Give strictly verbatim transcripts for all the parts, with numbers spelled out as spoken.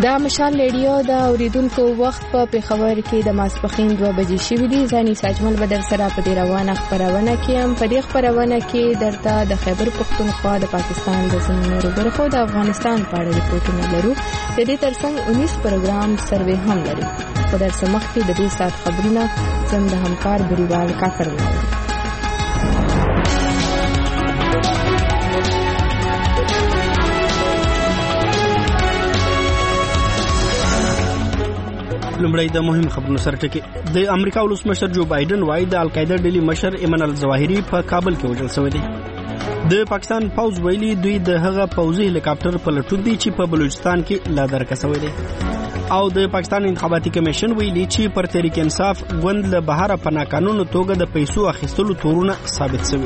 دا مشال ریډیو د اوریدونکو وخت په پیښور کې د ماسپښین دوه بجې شوې دي. ځاني ساجمل بدر سره په دې روانه خبرونه کې هم په دې خبرونه کې درته د خیبر پختونخوا د پاکستان د ځینو برخو د افغانستان په اړه ریپورتونه لرو. د دې ترڅنګ اونیس پروګرام سروې هم لري. په درس مخکې د دې سات خبرونه زم د همکار بریوال کاکړ وایي. لمړی د مهم خبرونو سره ټکی. د امریکا ولسمشر جو بایدن وايي د القاعده ډلې مشر ایمن الظواهري په کابل کې وژل شوی دی. د پاکستان پوز ویلي دوی د هغه پوزي هلیکاپټر پلټون دي چې په بلوچستان کې لا درکه شوی دی. او د پاکستان انتخاباتي کمیشن ویلي چې پر تحریک انصاف ګوند له بهر په ناقانونه توګه د پیسو اخیستلو تورونه ثابت شوی.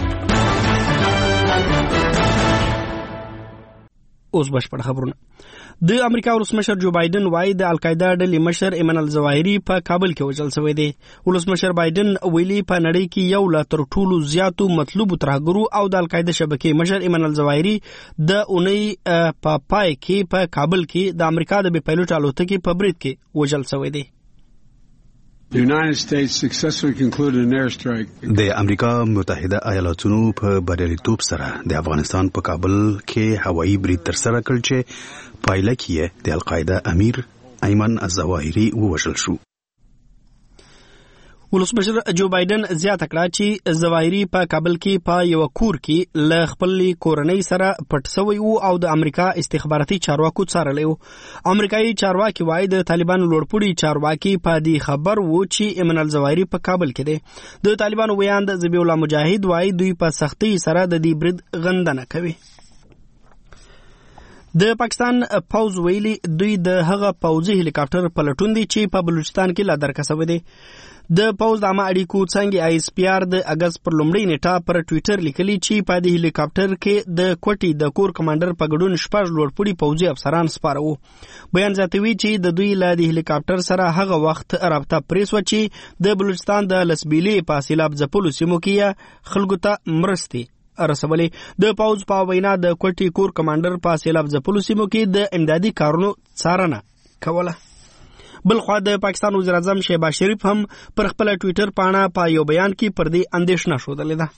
اوس بشپړ خبرونه. د امریکا ولسمشر جو بایدن وايي د القاعده ډلې مشر ایمن الظواهري په کابل کې وژل شوی دی. ولسمشر بایدن ویلي په نړۍ کې یو لا تر ټولو زیاتو مطلوب ترهګرو او د القاعده شبکې مشر ایمن الظواهري د اونۍ په پای کې په کابل کې د امریکا د بي پایلوټ الوتکې په برید کې وژل شوی دی. The United States successfully concluded an airstrike. د امریکا متحده ایالاتونو په بریالیتوب سره د افغانستان په کابل کې هوایي برید ترسره کړ چې پایله کې د القاعده امیر ایمن الظواهري ووژل شو. ولسمشر جو بایدن زیاته کړه چې الظواهري په کابل کې په یو کور کې له خپل کورنۍ سره پټ شوی او او د امریکا استخباراتي چارواکو څارلی و. امریکایي چارواکي وايي د طالبانو لوړپوړي چارواکي په دې خبر وو چې ایمن الظواهري په کابل کې دی. د طالبانو ویاند ذبیح الله مجاهد وايي دوی په سختۍ سره د دې برید غندنه کوي. د پاکستان پوز ویلي دوی د هغه پوزي هلیکاپټر پلټون دي چې په بلوچستان کې لا درکه شوی دی. د پوز د عامه اړیکو څنګه آی اس پی آر د اگست پر لومړۍ نیټه پر ټوئیټر لیکلي چې په دې هلیکاپټر کې د کوټي د کور کمانډر په ګډون شپږ لوړپوړي پوځي افسران سپاره وو. بیان زیاتوي چې د دوی له دې هلیکاپټر سره هغه وخت رابطه پریس و چې د بلوچستان د لسبیلي په سیلاب ځپلو سیمو کې خلکو ته مرستې رسولې. د پوز په وینا د کوټي کور کمانډر په سیلاب ځپلو سیمو کې د امدادي کارونو څارنه کوله. بلخوا د پاکستان وزیر اعظم شهباز شریف هم پر خپل ټوئیټر پاڼه په یو بیان کې پر دې اندېښنه ښودلې ده.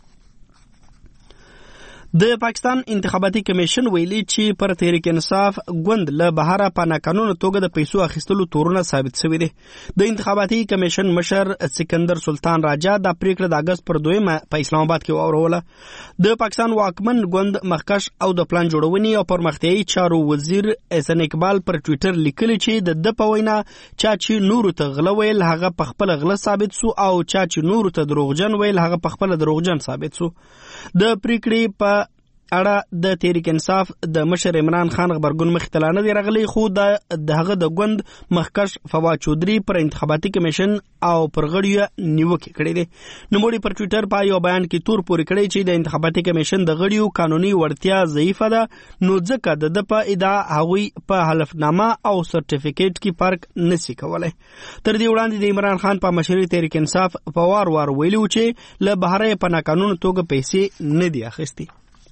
د پاکستان انتخاباتي کمیشن ویلي چې پر تحریک انصاف ګوند له بهر په ناقانونه توګه د پیسو اخیستلو تورونه ثابت شوی دي. د انتخاباتي کمیشن مشر سکندر سلطان راجا د پریکړه د اگست پر دویمه په اسلام آباد کې واوروله. د پاکستان واکمن ګوند مخکش او د پلان جوړونې او پرمختیایي چارو وزیر احسان اقبال پر ټوئیټر لیکلي چې د د په وینا چا چې نور ته غله ویل هغه په خپل غله ثابت سو او چا چې نور ته دروغجن ویل هغه په خپل دروغجن ثابت سو. د پریکړې په اړه د تحریک انصاف د مشر عمران خان خبرګون مختلف نه دی راغلی، خو د هغه د ګوند مخکش فواد چودري پر انتخاباتي کمیشن او پر غړیو نیوکه کړې ده. نوموړي پر ټوئیټر په یو بیان کې تور پورې کړی چې د انتخاباتي کمیشن د غړیو قانوني وړتیا ضعیفه ده، نو ځکه د په ادعا هغوی په حلفنامه او سرټیفیکیټ کې فرق نشي کولای. تر دې وړاندې د عمران خان په مشرۍ تحریک انصاف په وار وار ویلو چې له بهره په ناقانونه توګه پیسې نه دي اخیستي.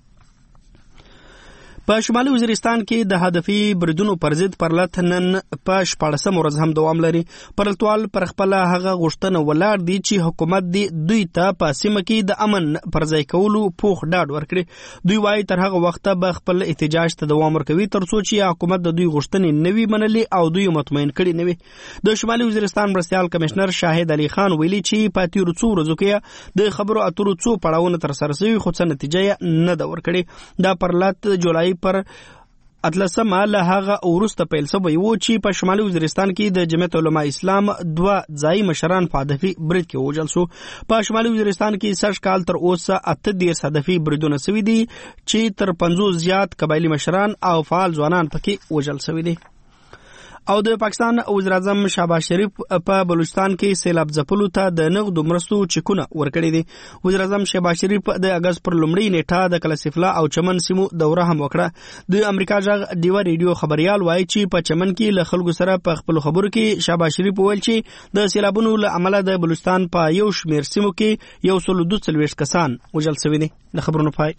په شمالي وزیرستان کې د هدفي بریدونو پر ضد پرلط نن په شپاړسم ورځ هم دوام لري. پرلطوال پر خپل هغه غوښتنه ولاړ دي چې حکومت دې دوی ته په سیمه کې د امن پر ځای کولو پوخ ډاډ ورکړي. دوی وايي تر هغه وخته به خپل احتجاج ته دوام ورکوي تر څو چې حکومت د دوی غوښتنې نوي منلي او دوی مطمئن کړي نوي. د شمالي وزیرستان مرستیال کمشنر شاهد علي خان ویلي چې په تیرو څو ورځو کې د خبرو اترو څو پړاوونه تر سره شوي خو څه نتیجه نه ده ورکړې. دا پرلط جولای پر اتلسمه له هغه وروسته پیل شوی و چې په شمالي وزیرستان کې د جمعیت علماء اسلام دوه ځایي مشران په هدفي برید کې وژل شو. په شمالي وزیرستان کې سږ کال تر اوسه اته دېرش هدفي بریدونه شوي دي چې تر پنځوس زیات قبایلي مشران او فعال ځوانان پکې وژل شوي دي. او د پاکستان وزیر اعظم شهباز شریف په بلوچستان کې سیلاب ځپلو ته د نغدو مرستو چکونه ورکړي دي. وزیر اعظم شهباز شریف د اگست پر لومړۍ نیټه د کلاسفلا او چمن سیمو دوره هم وکړه. د امریکا ژغ ډیوا ریډیو خبريال وایي چې په چمن کې له خلکو سره په خپل خبرو کې شهباز شریف وویل چې د سیلابونو له امله د بلوچستان په یو شمېر سیمو کې یو سل دوه څلوېښت کسان وژل شوي دي. د خبرونو پای.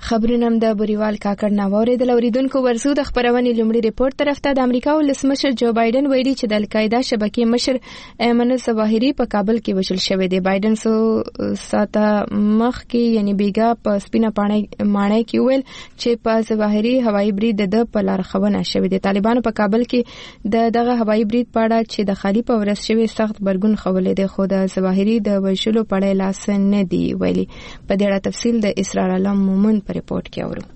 خبرونه د بریوال کاکړ ناووري د اوریدونکو ورسو د خبرونې لومړی ریپورت طرف ته د امریکا ولسمشر جو بایدن ویلي چې د القاعده شبکې مشر ایمن الظواهری په کابل کې وژل شوی دی. بایدن سو ساته مخ کې یعنی بیګا په سپینه پاڼې مانای کې ویل چې په ظواهری هوایي برید د په لار خونه شوی دی. طالبانو په کابل کې د دغه هوایي برید په اړه چې د خالی په ورس شوی سخت برګون خولې دی، خو د ظواهری د وژلو په اړه لاس نه دی ویلي. په دې اړه تفصیل د اسرار علم مومن په ریپورت کې اورو.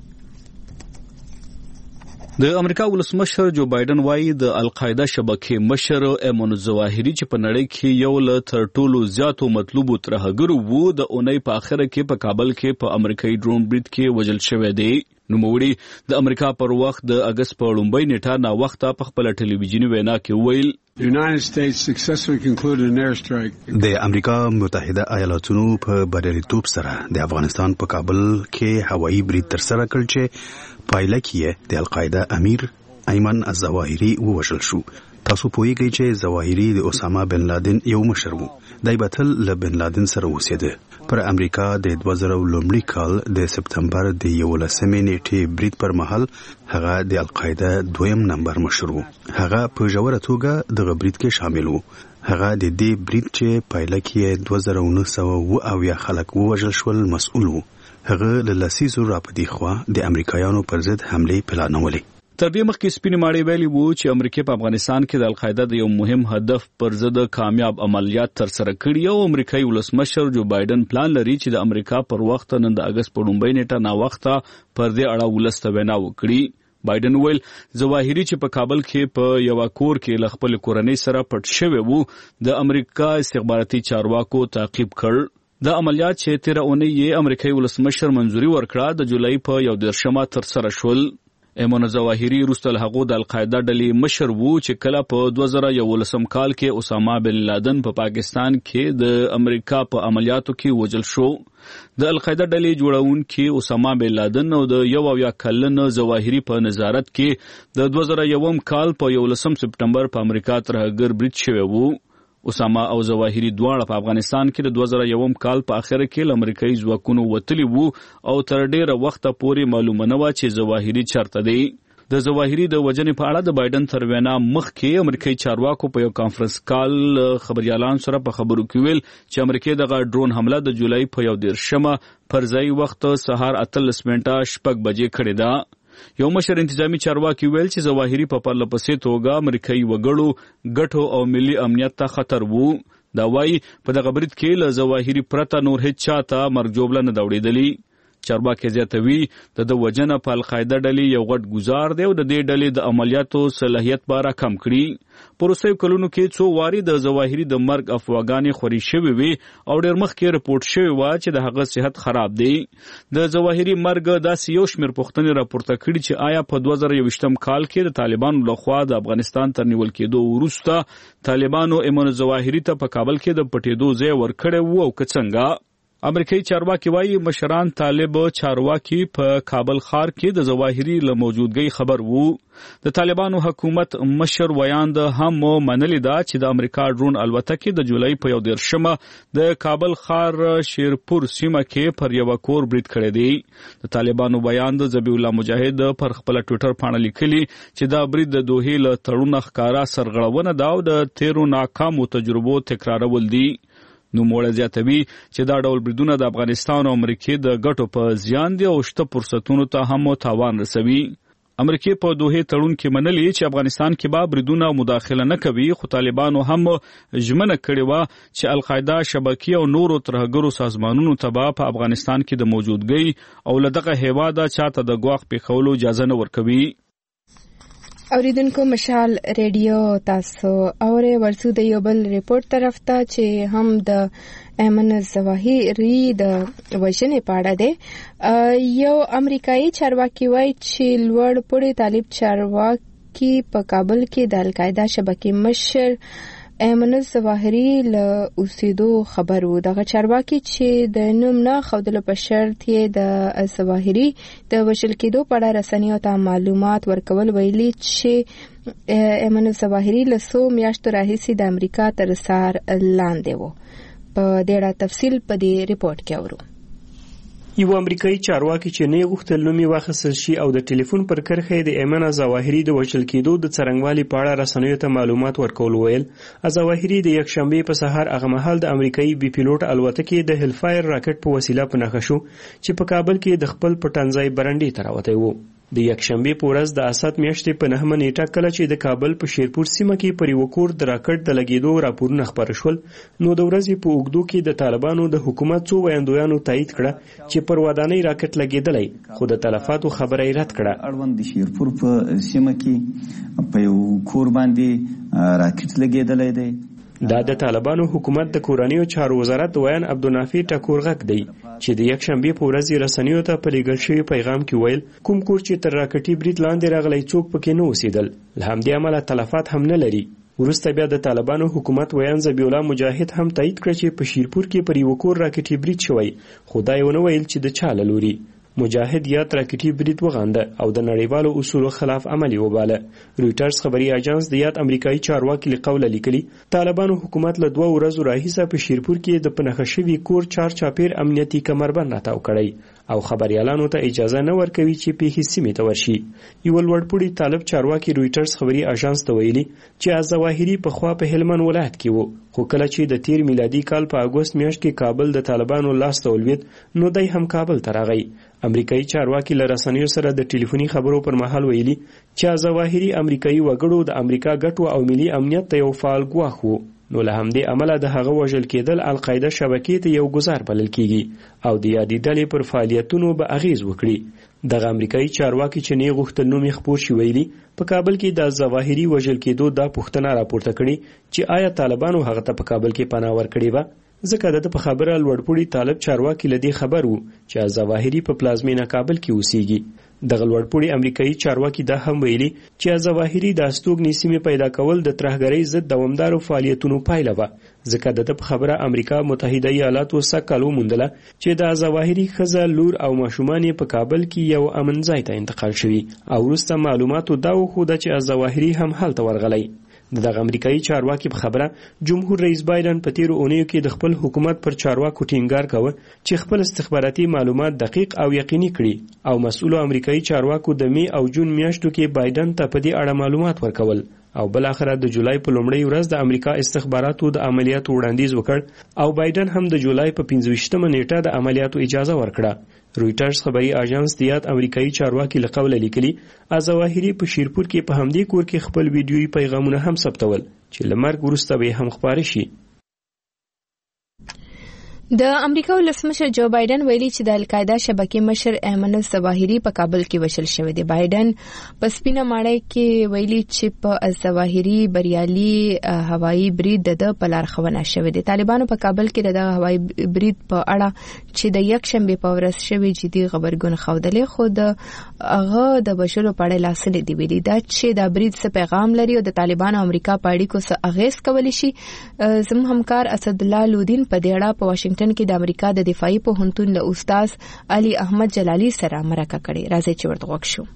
د امریکا ولسمشر جو بایدن وايي د القاعده شبکې مشر ایمن الظواهری چې په نړۍ کې یو له تر ټولو زیاتو مطلوبو ترهګرو وو د اونۍ په اخره کې په کابل کې په امریکایي ډرون برید کې وژل شوی دی. نوموړي د امریکا پر وخت د اگست په لومړۍ نیټه نا وخته په خپل ټلویزیوني وینا کې ویل The United States successfully concluded an airstrike. د امریکا متحده ایالاتونو په بریالیتوب سره د افغانستان په کابل کې هوایي برید ترسره کړ چې پایله کې د القاعده امیر ایمن الظواهری ووژل شو. تاسو پوهیږئ چې ظواهری د اسامه بن لادن یو مشر وو. دای بتل له بن لادن سره اوسېده. پر امریکا د دوه زره لومړي کال د سپتمبر د یولسمې نیټې برید پر مهال هغه د القاعده دویم نمبر مشر وو. هغه په ژوره توګه د برید کې شامل وو. هغه د دې برید چې پایله کې دوه زره نهه سوه اویا خلک ووژل شول مسؤل وو. هغه له لسیزو راپدې خوا د امریکایانو پر ضد حمله پلانولې. تر دې مخکې سپینې ماڼۍ ویلي وو چې امریکا په افغانستان کې د القاعده د یو مهم هدف پر ضد کامیاب عملیات ترسره کړي او امریکایي ولسمشر جو بایدن پلان لري چې د امریکا پر وخت نن د اگست په لومړۍ نیټه نا وخته پر دې اړه ولسته وینا وکړي. بایدن ویل ظواهری چې په کابل کې په یو کور کې ل خپل کورنۍ سره پټ شوی وو د امریکا استخباراتي چارواکو تعقیب کړ. د عملیات چې تیر اونۍ یې امریکایي ولسمشر منځوري ورکړه د جولای په یو دیرشمه ترسره شول. ایمن الظواهری وروسته له هغو د القاعده ډلې مشر وو چې کله په دوه زره یولسم کال کې اسامه بن لادن په پا پاکستان کې د امریکا په عملیاتو کې وژل شو. د القاعده ډلې جوړونکي اسامه بن لادن او د یو اویا کلن ظواهری په نظارت کې د دوه زره یوم کال په یولسم سپتمبر په امریکا ترهګر برید شوی وو. اسامه او ظواهری دواړه په افغانستان کې د دوه زره یوم کال په اخر کې له امریکایي ځواکونو وتلي وو او تر ډیره وخته پورې معلومه نه و چې ظواهری چیرته دی. د ظواهری د وژنې په اړه د بایدن تر وینا مخکې امریکایي چارواکو په یو کانفرنس کال خبريالان سره په خبرو کې ویل چې امریکا دغه ډرون حمله د جولای په یو دیرشمه پر ځای وخت سهار اتلس منټه شپږ بجې کړې ده. یو مشر انتظامی چارواکي ویل چې ظواهری په پرله پسې توګه امریکایي وګړو ګټو او ملي امنیت ته خطر وو. دا وایي په دغه برید کې له ظواهری پرته نور هیڅ چاته مرګ جوړه نه دوړېدلی. چارواکي زیاتوي د د وجنه په القاعده ډلې یو غټ گزار دی او د دې ډلې د عملیاتو صلاحیت به راکم کړي. په وروستیو کلونو کې څو وارې د ظواهري د مرګ افواګانې خورې شوې وې او ډېر مخکې رپورټ شوی و چې د هغه صحت خراب دی. د ظواهري مرګ داسې یو شمېر پوښتنې راپورته کړي چې آیا په دوه زره یوویشتم کال کې د طالبانو لخوا د افغانستان تر نیول کېدو وروسته طالبانو ایمن ظواهري ته په کابل کې د پټېدو ځای ورکړی و او که څنګه. امریکایي چارواکي وایي مشران طالب چارواکي په کابل ښار کې د ظواهري له موجودګۍ خبر وو. د طالبانو حکومت مشر ویاند هم منلې ده چې د امریکا ډرون الوتکې د جولای په یو دیرشمه د کابل ښار شیرپور سیمه کې پر یو کور برید کړی دی. د طالبانو ویاند ذبیح الله مجاهد پر خپل ټویټر باندې لیکلي چې دا برید د دوحې له تړون ښکارا سرغړونه ده او د تیرو ناکامو تجربو تکرارول دي. نو موړه زیاتوي چې دا ډول بریدونه د افغانستان او امریکا د ګټو په زیان دي او شته فرصتونو ته هم تاوان رسوي. امریکا په دوحې تړون کې منلي چې افغانستان کې به بریدونه مداخله نه کوي، خو طالبانو هم ژمنه کړې وه چې القاعده شبکې او نورو ترهګرو سازمانونو ته به په افغانستان کې د موجودګۍ او له دغه هیواده چاته د ګواښ پیښولو اجازه نه ورکوي. اوریدونکو مشال ریډیو تاسو اورې ورسو د یو بل ریپورت طرف ته چې هم د ایمن الظواهری د وژنې په اړه دی. یو امریکایي چارواکي وایي چې لوړ پوړي طالب چارواکي په کابل کې د القاعده شبکې مشر ایمن الظواهری له اوسېدو خبر وو. دغه چارواکي چې د نوم نه ښودلو په شرط یې د الظواهري د وژل کېدو په اړه رسنیو ته معلومات ورکول ویلي چې ایمن الظواهري له څو میاشتو راهیسې د امریکا تر څار لاندې و. په دې اړه تفصیل په دې ریپورت کې اورو. یو امریکایي چارواکي چې نه غوښتل نوم یې واخیستل شي او د ټلیفون پر کرښه د ایمن ظواهري د وژل کېدو د څرنګوالي په اړه رسنیو ته معلومات ورکول ویل ظواهري د یکشنبې په سهار هغه مهال د امریکایي بي پیلوټ الوتکې د هیلفایر راکټ په وسیله په نښه شو چې په کابل کې د خپل پټنځای برنډې ته راوتی و. د یکشنبې په ورځ د اسد میاشتې په نهمه نیټه کله چې د کابل په شیرپور سیمه کې پر یو کور د راکټ د لګېدو راپورونه خپاره شول نو د ورځې په اوږدو کې د طالبانو د حکومت څو ویاندویانو تایید کړه چې پر ودانۍ راکټ لګېدلی خو د تلفاتو خبره یې رد کړه. اړوند د شیرپور په سیمه کې په یو کور باندې راکټ لګېدلی دی. دا د طالبانو حکومت د کورنیو چارو وزارت ویان عبدالنافع ټکور غږ دی چې د یکشنبې په ورځ رسنیو ته په لیږل شوي پیغام کې ویل کوم کور چې تر راکټي برید لاندې راغلی څوک پکې نه اوسېدل له همدې امله تلفات هم نه لري. وروسته بیا د طالبانو حکومت ویان ذبیح الله مجاهد هم تایید کړ چې په شیرپور کې پر یو کور راکټي برید شوی خو دا یې ونه ویل چې د چا له لوري. مجاهد یا راکټي برید وغانده او د نړیوالو اصولو خلاف عملی وباله. رویټرز خبري اژانس د یاد امریکایي چارواکي لقوله لیکلي طالبانو حکومت له دوه ورځو راهیسه په شیرپور کې د پنهخه شوي کور چار چاپیر امنیتي کمربند راتاو کړی او خبريالانو ته اجازه نه ورکوي چې پیښې سیمې ته ورشي. یو لوړپوړي طالب چارواکي رویټرز خبري اژانس ته ویلي چې ظواهري په خوا په هلمند ولایت کې وو خو کله چې د تیر میلادي کال په اګوست میاشت کې کابل د طالبانو لاس ته ولوید نو دی هم کابل ته راغی. امریکایي چارواکي له رسنیو سره د ټلیفوني خبرو پر مهال ویلي چې ظواهري امریکایي وګړو د امریکا ګټو او ملي امنیت ته یو فعال ګواښ وو نو له همدې امله د هغه وژل کېدل القاعده شبکې ته یو ګزار بلل کیږي او د یادې ډلې پر فعالیتونو به اغیز وکړي. دغه امریکایي چارواکي چې نه غوښتل نوم یې خپور شي ویلي په کابل کې د ظواهري وژل کېدو دا پوښتنه راپورته کړي چې آیا طالبانو هغه ته په کابل کې پناه ورکړې وه ځکه د په خبره لوړپوړي طالب چارواکي لدی خبر وو چې ظواهري په پلازمینه کابل کې اوسېږي. دغه لوړپوړي امریکایي چارواکي دا هم ویلي چې ظواهري د استوګنې سیمې پیدا کول د ترهګرۍ ضد دوامدارو فعالیتونو پایله وه ځکه د په خبره امریکا متحده ایالاتو سږ وموندله چې د ظواهري ښځه لور او ماشومان په کابل کې یو امن ځای ته انتقال شوي او وروسته معلوماتو دا وښوده چې ظواهري هم هلته ورغلی. دغه امریکایي چارواکي په خبره جمهور رئیس بایدن په تیرو اونیو کې د خپل حکومت پر چارواکو ټینګار کاوه چې خپل استخباراتي معلومات دقیق او یقیني کړي او مسؤلو امریکایي چارواکو د می او جون میاشتو کې بایدن ته په دې اړه معلومات ورکول او بل اخر د جولای په لومړۍ ورځ د امریکا استخباراتو د عملیاتو وړاندیز وکړ او بایدن هم د جولای په پنځه ویشتمه نیټه د عملیاتو اجازه ورکړه. رویټرز خبري اژانس د یاد امریکایي چارواکي لقوله لیکلي ظواهري په شیرپور کې په همدې کور کې خپل ویډیويي پیغامونه هم ثبتول چې لمرګ وروسته به هم خبري شي. د امریکا ولسمشر جو بایدن ویلي چې د القاعده شبکې مشر ایمن الظواهري په کابل کې وژل شوی دی. بایدن په سپینه ماڼۍ کې ویلي چې په الظواهري بریالي هوایي برید د په لارښوونه شوی دی. طالبانو په کابل کې د هوایي برید په اړه چې د یکشنبې په ورځ شوی جدي خبرګون ښودلې خو د هغه د بشرو په اړه لاسلیک دی ویلي دا چې دا برید څه پیغام لري او د طالبانو امریکا په اړیکو څه اغیز کولی شي. زموږ همکار اسد الله لودین په دې اړه په واشنگټن کې د امریکا د دفاعي پوهنتون له استاد علي احمد جلالي سره مرکه کړې. راځي چې ورته وګورو شو.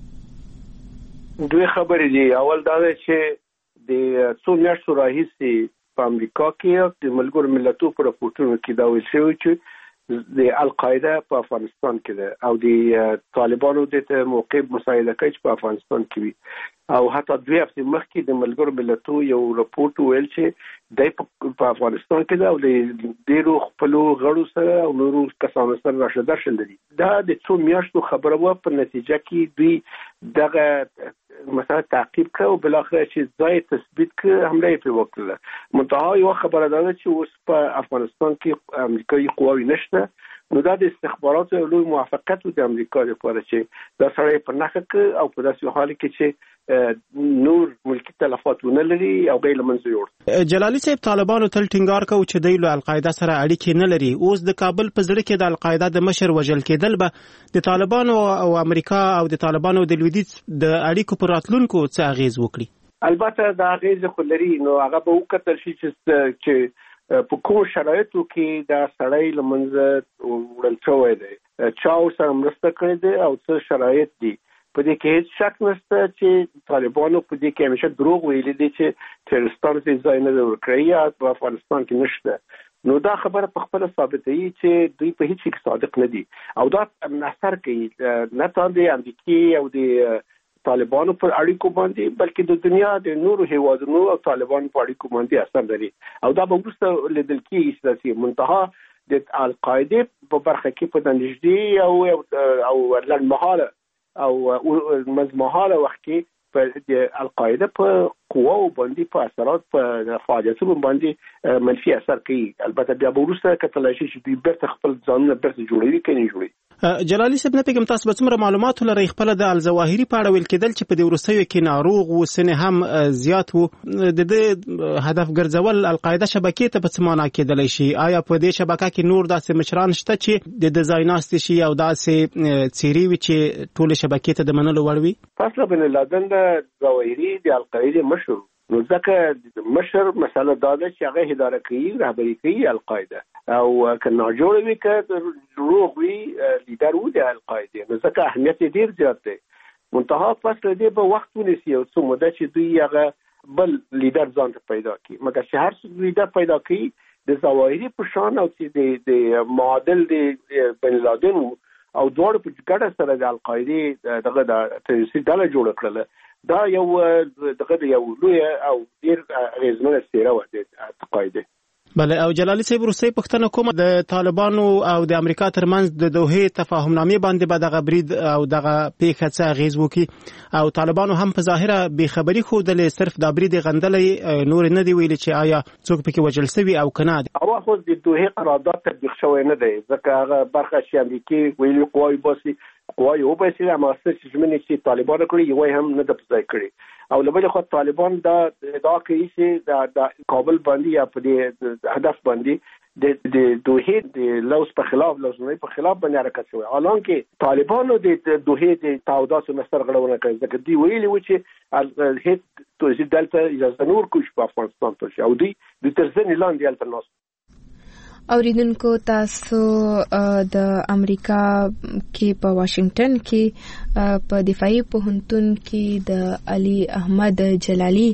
دوی خبرې دي. اول دا چې د څو میاشتو راهیسې په امریکا کې د ملګرو ملتونو په راپورټونو کې دا ویل شوی چې د القاعده په افغانستان کې ده او د طالبانو د موقع مساعده کوي چې په افغانستان کې وي او حتی دوی هفتې مخکې د ملګرو ملتونو یو راپورټ ویل چې د په افغانستان کې ده او د ډیرو خپلو غړو سره او نورو کسانو سره راشه درشل لري. دا د څو میاشتو خبره وه په نتیجه کې دوی دغه مثلا تعقیب کړ او بل اخر چې ځای تثبیت کړ حمله یې پرې وکړه. منتها یو خبره ده چې اوس په افغانستان کې امریکایي قواوې نشته نو دا د استخباراتو یو لوی موافقت و د امریکا لپاره چې دا سړی په نښه کړ او په داسې حال کې چې نور ملکی تلفات ونه لري او غیر منځ یوړ. جلالي صاحب طالبانو تل ټینګار کوي چې دوی له القاعده سره اړیکې نه لري. اوس د کابل په زړه کې د القاعده د مشر وژل کېدل به د طالبانو او امریکا او د طالبانو د لویدیځ د اړیکو پر راتلونکو څه اغیز وکړي؟ البته دا اغیز خو لري نو هغه به وکتل شي چې چې په کوم شرایطو کې دا سړی له منځه وړل شوی دی چا ورسره مرسته کړې ده او څه شرایط دي. په دې کې هیڅ شک نشته چې طالبانو په دې کې همیشه دروغ ویلي دي چې تیرستان ته ځای نه ورکړي یا په افغانستان کې نشته. نو دا خبره په خپل ثابتوي چې دوی په هیڅ کې صادق نه دي او دا نثر کوي نه تاندې امریکای او د طالبانو پر اړیکو باندې بلکې د دنیا د نورو هیوادونو او طالبانو په اړیکو باندې اثر لري او دا به وروسته لیدل کېږي چې منتها د القاعده په برخه کې په نږدې او او لړمحاله او مزمحاله وخت کې په القاعده په قواو باندې په اثرات په فعالیتونو باندې منفي اثر کوي. البته بیا به وروسته کتل شي چې دوی بیرته خپل ځانونه بیرته جوړوي کني جوړوي. جلالي صاحب نه پیغام تاسو به څومره معلومات لرئ خپل د الظواهري په اړه ویل کېدل چې په دې ورستیو کې ناروغ و سن هم زیات وو د دې هدف ګرځول القاعده شبکې ته په څه معنا کېدلی شي؟ آیا په دې شبکه کې نور داسې مشران شته چې د ډیزایناست شي او داسې څیرې وي چې ټول شبکې ته د منلو وړ وي؟ فاصله بن لادن د ظواهري د القاعده مشهور نو ځکه مشر مسله دا ده چې هغه اداره کوي رهبري کوي القاعده او کله جوړ وي که روغ وي لیدر وي د القاعده نو ځکه اهمیت ډیر زیات دی. منتها فاصله دې په وخت ونیسي او څه موده چې دوی هغه بل لیدر ځان ته پیدا کړي مګر چې هر څه لیدر پیدا کړي د ظواهري په شان او چې د معادل د بن لادن او دوړ په ګډه سره د القاعده دغه د تروریستي ډله جوړ کړله. دا یو دغه یو لوی او ډیر غیزمنه څیره و د القاعده. بله او جلالي صاحب وروستۍ پوښتنه کومه د طالبانو او د امریکا ترمنځ د دوحې تفاهمنامې باندې به دغه برید او دغه پیښه څه اغیز وکړي او طالبانو هم په ظاهره بېخبري ښودلې صرف دا برید یې غندلی نور نه دی ویلي چې آیا څوک پکې وژل سوي او که نه دی؟ هغه خو د دوحې قرارداد تطبیق شوی نه دی ځکه هغه برخه چې امریکې ویلي قواوې باسي قواوې وباسي هغه څه چې ژمنې چې طالبانو کړي یوه هم نه ده په ځای کړي او له بلې خوا طالبان دا ادعا کوي چې د کابل باندې یا په دې هدف باندې د د دوحې د لوز په خلاف لوزنۍ په خلاف باندې حرکت شوی حالانکه طالبانو د دوحې د تعهداتو نه سرغړونه کوي ځکه دوی ویلي و چې هیڅ توزیع دلته اجازه نور کوي په افغانستان ته او دوی د ترڅنګ لاندې هلته ناست. اوریدونکو تاسو د امریکا کې په واشنگټن کې په دفاعي پوهنتون کې د علي احمد جلالي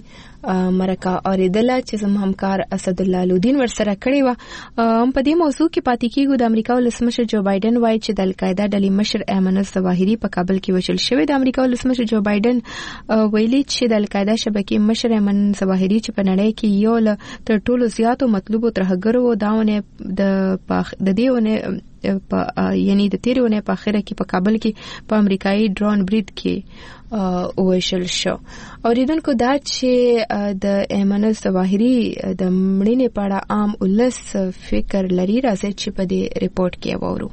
مرکه اوریدله چې زموږ همکار اسد الله لودین ورسره کړی و. هم په دې موضوع کې پاتې کېږو. د امریکا ولسمشر جو بایدن وایي چې د القاعده ډلې مشر ایمن الظواهري په کابل کې وژل شوی. د امریکا ولسمشر جو بایدن ویلي چې د القاعده شبکې مشر ایمن الظواهري چې په نړۍ کې یو له تر ټولو زیاتو مطلوبو ترهګرو داونه د د دیونه په یعنی د تیرونه په اخره کې په کابل کې په امریکایي ډرون برید کې وشل شو. اوریدونکو دا چې د ایمن الظواهري د مړینې په اړه عام ولس فکر لري راځي چې په دې ریپورت کې وورو.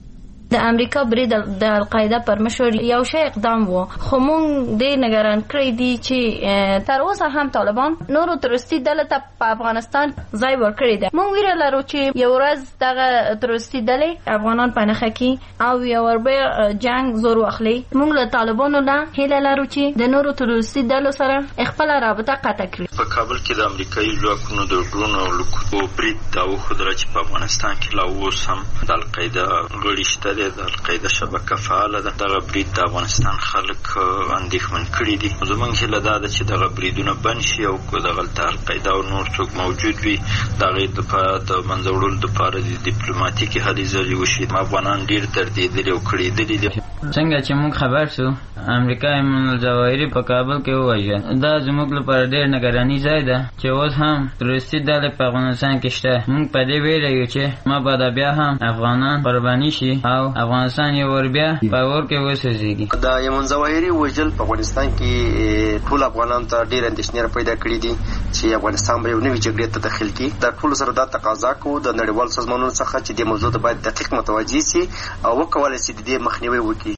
د امریکا برید د القاعده پر مشر یو شی اقدام وو خو مونږ دې نگران کړی دي چې تر اوسه هم طالبان نورو تروریستي ډلو ته په افغانستان ځای ورکړی دی. مونږ ویره لرو چې یو ورځ دغه تروریستي ډلې افغانان په نښه کې او یو وربه جنگ زور واخلي. مونږ له طالبانو نه هیله لرو چې د نورو تروریستي ډلو سره خپل رابطه قطع کړي. په کابل کې د امریکایي ځواکونو د ډرون او لوکو برید دا وښودله چې په افغانستان کې لا اوس هم د القاعده غړي شته د القاعده شبکه فعاله ده. دغه برید د افغانستان خلک اندېښمن کړي دي. زموږ هیله دا ده چې دغه بریدونه بند شي او که دغلته القاعده او نور څوک موجود وي د هغې دپاره د منځه وړلو دپاره د ډیپلوماتیکې هلې ځلې وشي. افغانان ډېر دردېدلي او کړېدلي دي. څنګه چې موږ خبر شو امریکا ایمن الظواهري په کابل کې ووژل دا زموږ لپاره ډېر نګراني ځای ده چې اوس هم تروریستي ډلې په افغانستان کې شته. موږ په دې ویره یو چې ما به بیا هم افغانان قرباني شي او افغانستان یو ور بیا په اور کې وسوځيږي. د ایمن الظواهري وژل په افغانستان کې ټول افغانان ته ډېر اندېښنه پیدا کړې دي چې افغانستان به یو نوې جګړې ته داخل کړي. د ټول سره دا تقاضا کوو د نړیوال سازمانونو څخه چې د موضوع ته باید دقیق متوجه شي او وکولای شي د دې مخنیوي وکړي.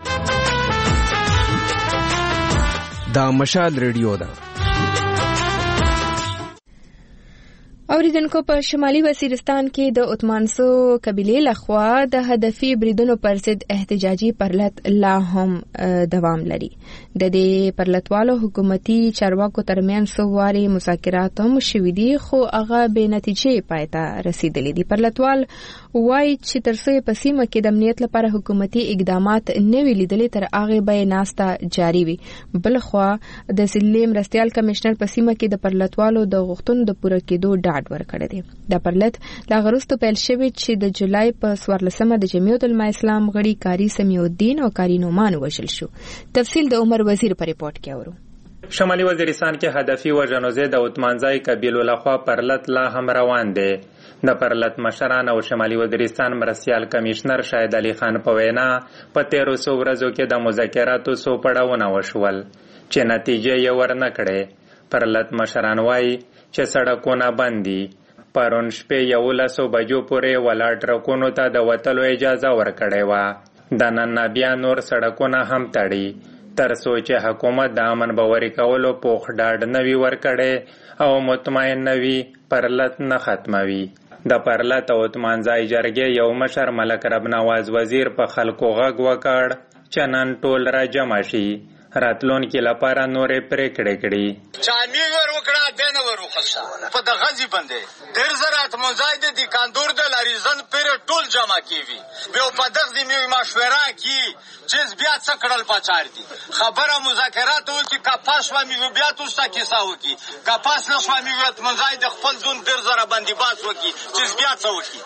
دا مشال ریډیو ده. اوریدونکو په شمالي وزیرستان کې د اتمانسو قبیلې لخوا د هدفي بریدونو پر ضد احتجاجي پرلط لا هم دوام لري. د دې پرلطوالو حکومتي چارواکو ترمنځ څو واري مذاکرات هم شوي دي خو هغه بې نتیجې پای ته رسیدلي دي. پرلطوال وایي چې تر څو په سیمه کې د امنیت لپاره حکومتي اقدامات نه وي لیدلې تر هغه به ناسته جاری وي. بلخوا د ضلعي مرستیال کمشنر په سیمه کې د پرلتوالو د غوښتنو د پوره کېدو ډاډ ورکړی دی. د پرلت لا غرستو پیل شوی چې د جولای په څوارلسمه د جمعیت العلماء اسلام غړي کاری سمیع الدین او کاری نومان وژل شو. تفصیل د عمر وزیر په ریپورت کې اورو. شمالي وزیرستان کې هدفي وژنو د اوتمانځای قبیلو لخوا پرلت لا هم روان دی. د پرلت مشران او شمالي وزیرستان مرستیال کمشنر شاهد علي خان په وینا په تیرو څو ورځو کې د مذاکراتو څو پړاوونه وشول چې نتیجه یې ورنه کړې. پرلت مشران وایي چې سړکونه بند دي. پرون شپې یولسو بجو پورې ولاړ ټرکونو ته د وتلو اجازه ورکړې وه. د نن بیا نور سړکونه هم تړي تر څو چې حکومت د امن باوري کولو پوخ ډاډ نه وي ورکړی او مطمئن نه وي پرلت نه ختموي. د پرلت او اوتمانځای جرګې یو مشر ملک رب نواز وزیر په خلکو غږ وکړ چې نن ټول را جمع شي راتلونکي لپاره نورې پریکړې کړي. چامي ور وکړه د نه ور وخښه په د غزي باندې ډېر زرات مزاید دي کاندور د لریزن پر ټول جمع کیوي به په دغه دی می مشوره کی چې بیا څه کړل پچار دي خبره مذاکرات او کی کپاس و می بیا تاسو کی ساو کی کپاس نو و می وت مزاید خپل ځون ډېر زره باندې باس وکي چې بیا څه وکي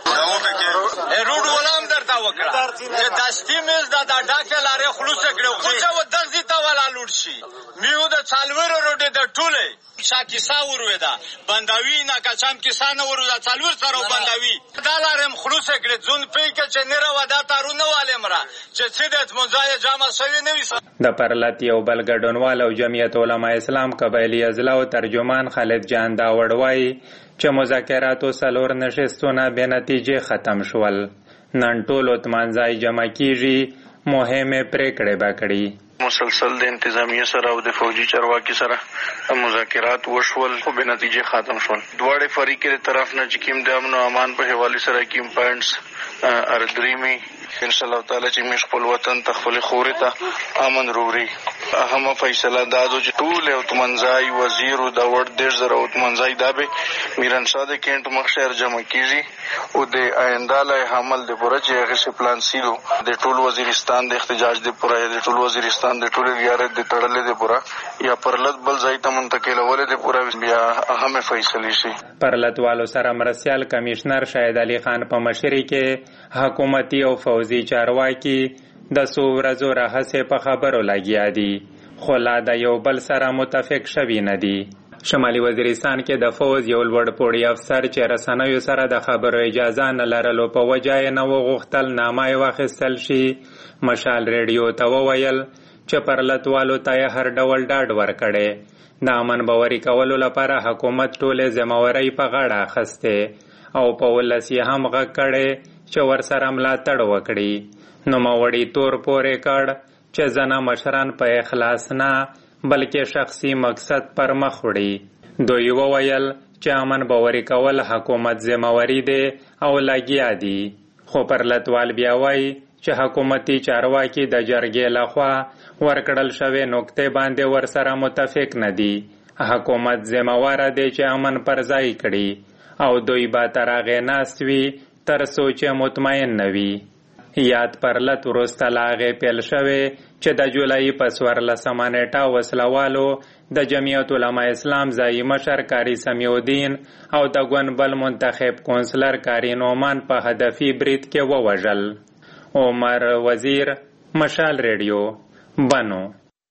روډ ولام درته وکړه چې داستی مز د ډاکه لارې خلوص کړو خو څه و دغه تا ولا لوټ شي میو د څالور روډ د ټوله شاکی ساور ودا بنداوی نه کچام کسان ورو د څالور سره بنداوی دا لارم خلوص کړي ځون پې کې چې نه ودا تارونه والے مرا چې سیدت مزای جامع شوی نه وي. د پرلت یو بل ګډونوال او جمعیت علماء اسلام قبایلی اضلاع او ترجمان خالد جان دا وړوي چې مذاکراتو سلور نشستونه به نتیجه ختم شول. نن ټول اوتمانځای جمع کیږي مهمه پریکړې وکړي. مسلسل د انتظامیه سره او د فوجي چارواکي سره مذاکرات وشول خو به نتیجه ختم شول. دواړه فریقې طرف نه چې کوم د امن او امان په حواله سره کوم پوینټس اردریمي ان شاء الله تعالی چې موږ خپل وطن ته خپل خوري ته امن وروړي. اهمه فیصله دا ده چې ټول اوتمانځای وزیر او د ورډ دیش زره اوتمانځای دابه میران شاده کینټ مخشر جمع کیږي او د آینده له حمل د پوره چې هغه پلان سیلو د ټول وزیرستان د احتجاج د پوره د ټول وزیرستان د ټول ریاست د تړلې د پوره یا پرلت بل ځای ته منتقل ولې د پوره بیا اهمه فیصله شي. پرلت والو سره مرستیال کمشنر شاهد علي خان په مشرۍ کې حکومتي او فوزي چارواکي د څو ورځو راهسې په خبرو لګیا دي خو لا د یو بل سره متفق شوي نه دي. شمالي وزیرستان کې د فوز یو لوړ پوړی افسر چې رسنیو سره د خبرو اجازه نه لرلو په وجه یې نه وغوښتل نامه یې واخیستل شي. مشال ریډیو ته وویل چې پرلتوالو ته یې هر ډول ډاډ ورکړی. د امن باوري کولو لپاره حکومت ټولې ذمهوارۍ په غاړه اخیستې او په ولس یې هم غږ کړی چې ورسره ملاتړ وکړي. نوموړي تور پورې کړ چې ځنه مشران په اخلاص نه بلکې شخصي مقصد پر مخ وړي. دوی وویل چې امن باوري کول حکومت ذمہواری دی او لګیا دي. خو پرلتوال بیا وایي چې حکومتي چارواکي د جرګې لخوا ورکړل شوی نقطې باندې ورسره متفق نه دي. حکومت ذمہوار دی چې امن پر ځای کړي او دوی به تر هغې ناست وي تر څو چې مطمئن نه وي. یاد پرلت وروسته له هغې پیل شوی چې د جولای په څوارلسمه نیټه وسلوالو د جمعیت علماء اسلام ځایي مشر کاری سمیع الدین او د ګوند منتخب کونسلر کاری نومان په هدفي برید کې ووژل. عمر وزیر، مشال ریډیو، بنو.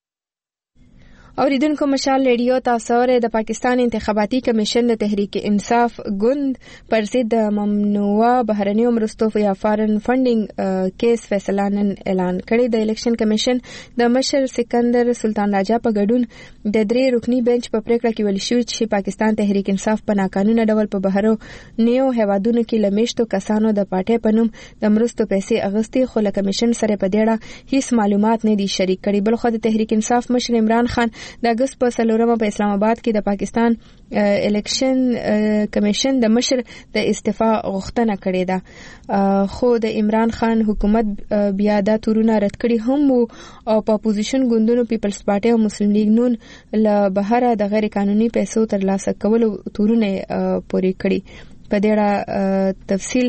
اوریدونکو مشال ریډیو تاسو ور د پاکستان انتخاباتي کمیشن د تحریک انصاف ګوند پر ضد د ممنوعه بهرنیو مرستو یا فارن فندینګ کیس فیصله نن اعلان کړی. د الیکشن کمیشن د مشر سکندر سلطان راجا په ګډون د درې رکنی بنچ په پریکړه کې ویل شوی چې پاکستان تحریک انصاف په ناقانونه ډول په بهرو نیو هوادونو کې لمیشتو کسانو د پټې پنوم د مرستو پیسې اغستې خو له کمیشن سره په دیړه هیڅ معلومات نه دي شریک کړي. بل خو د تحریک انصاف مشر عمران خان د اگست په څلورمه په اسلام آباد کې د پاکستان الیکشن کمیشن د مشر د استعفا غوښتنه کړې ده خو د عمران خان حکومت بیا دا تورونه رد کړي هم او په اپوزیشن ګوندونو پیپلز پارټي او مسلم لیگ نون له بهره د غیر قانوني پیسو ترلاسه کولو تورونه پورې کړي. په دې اړه تفصیل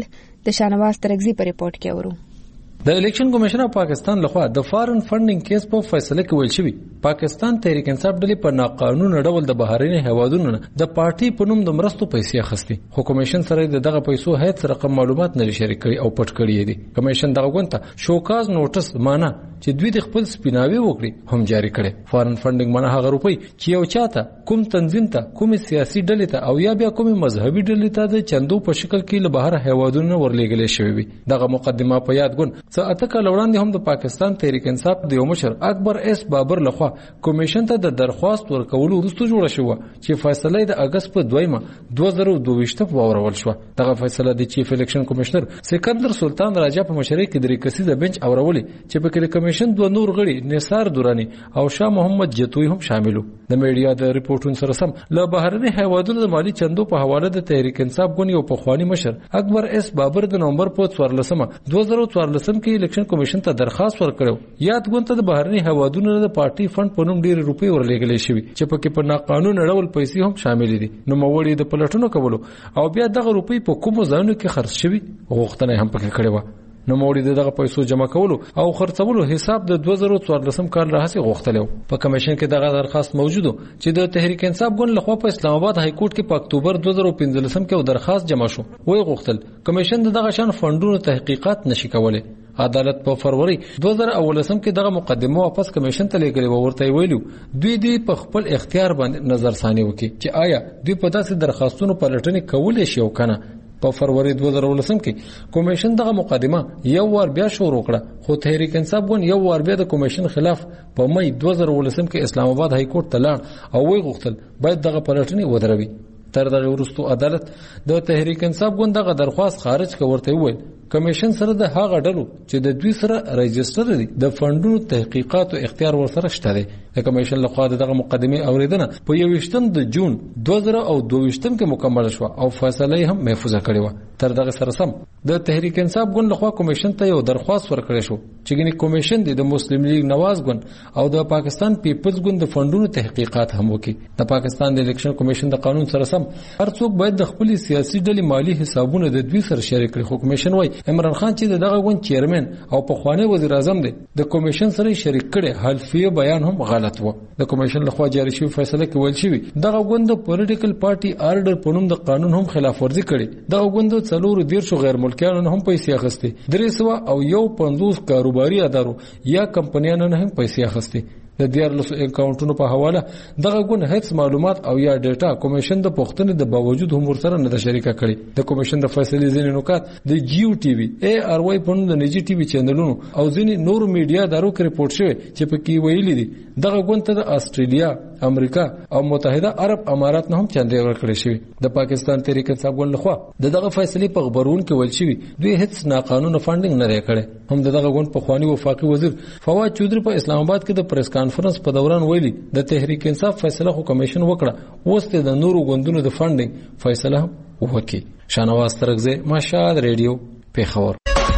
د شانواز ترغزي په ریپورت کې اورو. د الیکشن کمیشن اف پاکستان لخوا د فارن فندینګ کیس په فیصله کې ویل شوی پاکستان تحریک انصاف ډلې په ناقانونه ډول د بهرني هیوادونو د پارټي په نوم د مرستو پیسې اخستي، خو کمیشن سره دغه پیسو هیڅ رقم معلومات نه شریک کړي او پټ کړي دي. کمیشن دغه غونته شوکاز نوټس معنا چې دوی د خپل سپیناوي وکړي هم جاری کړي. فارن فندینګ معنا هغه روپی چې یو چاته کوم تنظیم ته کوم سیاسي ډلې ته او یا بیا کوم مذهبي ډلې ته د چندو په شکل کې له بهر هیوادونو ورلېږل شوی وي. دغه مقدمه په یاد ګون څه اته کال وړاندې هم د پاکستان تحریک انصاف د یو مشر اکبر اس بابر لخوا کمیشن ته د درخواست ورکولو وروسته جوړه شوه چې فیصله د اگست په دویمه دوه زره دوه واورول شو. دغه فیصله د چیف الیکشن کمشنر سکندر سلطان راجا په مشرۍ کې د ریکسیزه بنچ اورولې چې په کې کمیشن دوه نور غړي نثار دورانی او شاه محمد جتوی هم شاملو. د میډیا د ریپورتونو سره سم له بهرني هیوادونو د مالی چندو په حواله د تحریک انصاف ګون یو پخوانی مشر اکبر اس بابر د نومبر په څوارلسمه دوه زره څوارلسم کې الیکشن کمیشن ته درخواست ورکړو. یاد غونته د بهرني هیوادونو د پارټي فند په نوم ډېر روپۍ ورلېږل شوی چې پکې په ناقانونه ډول پیسې هم شامل دي. نو موړي د پلټونو کولو او بیا دغه روپۍ په کومو ځایونو کې خرڅ شوی غوښتنه هم پکې کړې و. نو موړي دغه پیسو جمع کولو او خرڅولو حساب د دوه زره څوارلسم کال راهسي غوښتلو. په کمیشن کې دغه درخواست موجود چې د تحریک انصاف ګوند لخوا په اسلام آباد های کورټ کې په اکتوبر دوه زره پنځلسم کې درخواست جمع شو. وی غوښتل کمیشن دغه شان فندونو تحقیقات نشي کولای. عدالت په فروری دوه زره اولسم کې دغه مقدمه واپس کمیشن ته لېږلې و. ورته ویلو دوی دی په خپل اختیار باندې نظر ثاني وکړي چې آیا دوی په داسې درخواستونو پلټنې کولای شي او کنه. په فروری دوه زره اولسم کې کمیشن دغه مقدمه یو وار بیا شروع کړه، خو تحریک انصاف ګوند یو وار بیا د کمیشن خلاف په مې دوه زره اولسم کې اسلام آباد های کورټ ته لاړ او وی غوښتل باید دغه پلټنې ودروي. تر دغه وروسته عدالت د تحریک انصاف ګوند دغه درخواست خارج کړ. ورته ویل کمیشن سره د هغه ډلو چې د دوی سره رجستر دي د فندونو تحقیقات او اختیار ورسره شته دي. د کمیشن لخوا دغه مقدمه اوریدنه په یوویشتم د جون دوه زره دوه کې مکمل شو او فیصله هم محفوظه کړې و. تر دغه سره سم د تحریک انصاف ګوند لخوا کمیشن ته یو درخواست ورکړی شو چې ګنې کمیشن د مسلم لیگ نواز ګوند او د پاکستان پیپلز ګوند د فندونو تحقیقات هم وکړي. د پاکستان د الیکشن کمیشن د قانون سره سم هر څوک باید د خپل سیاسي ډلې مالی حسابونه د دوی سره شریک کړي. خو کمیشن وايي عمران خان چې دغه ګوند چیرمن او پخوانی وزیر اعظم دی د کمیشن سره شریک کړي حلفیه بیان هم غلط و. د کمیشن لخوا جاری شوی فیصله کې ویل شوی دغه ګوند د پولیټیکل پارټي آرډر په نوم د قانون هم خلاف ورزي کړي. دغه ګوند څلور دیرشو غیر ملکیانو هم پیسې اخیستي، درې سوه او یو پنځوس کاروباري ادارو یا کمپنیانو هم پیسې اخیستي. د دیارلسو اکاونټونو په حواله دغه ګوند هیڅ معلومات او یا ډیټا کمیشن د پوښتنې د باوجود هم سره نه شریکه کړي. د کمیشن د فیصلې ځینې نکات د جیو ټي وي ای آر واي په نوم د نجی ټي وي چینلونو او ځینې نور میډیا دارو کې رپورټ شوی چې په کې ویلي دي دغه ګوند ته د استرالیا، امریکا او متحده عرب امارات نه هم چندې ورکړې شوی. د پاکستان تحریک انصاف ګوند لخوا د دغه فیصلې په خبرون کې ویل شوی دوی هیڅ ناقانونه فندینګ نه لري. هم دغه ګوند په خواني وفاقي وزیر فواد چودري په اسلام آباد کې د پریس کانفرنس په دوران ویلي د تحریک انصاف فیصله خو کمیشن وکړه، اوس د نورو ګوندونو د فندینګ فیصله هم وکړي. شانواز ترغزه، مشال ریډیو، پیښور.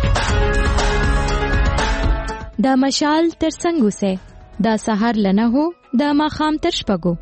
د مشال ترڅنګ اوسه د سحر لنه هو د ماخام تر شپږو.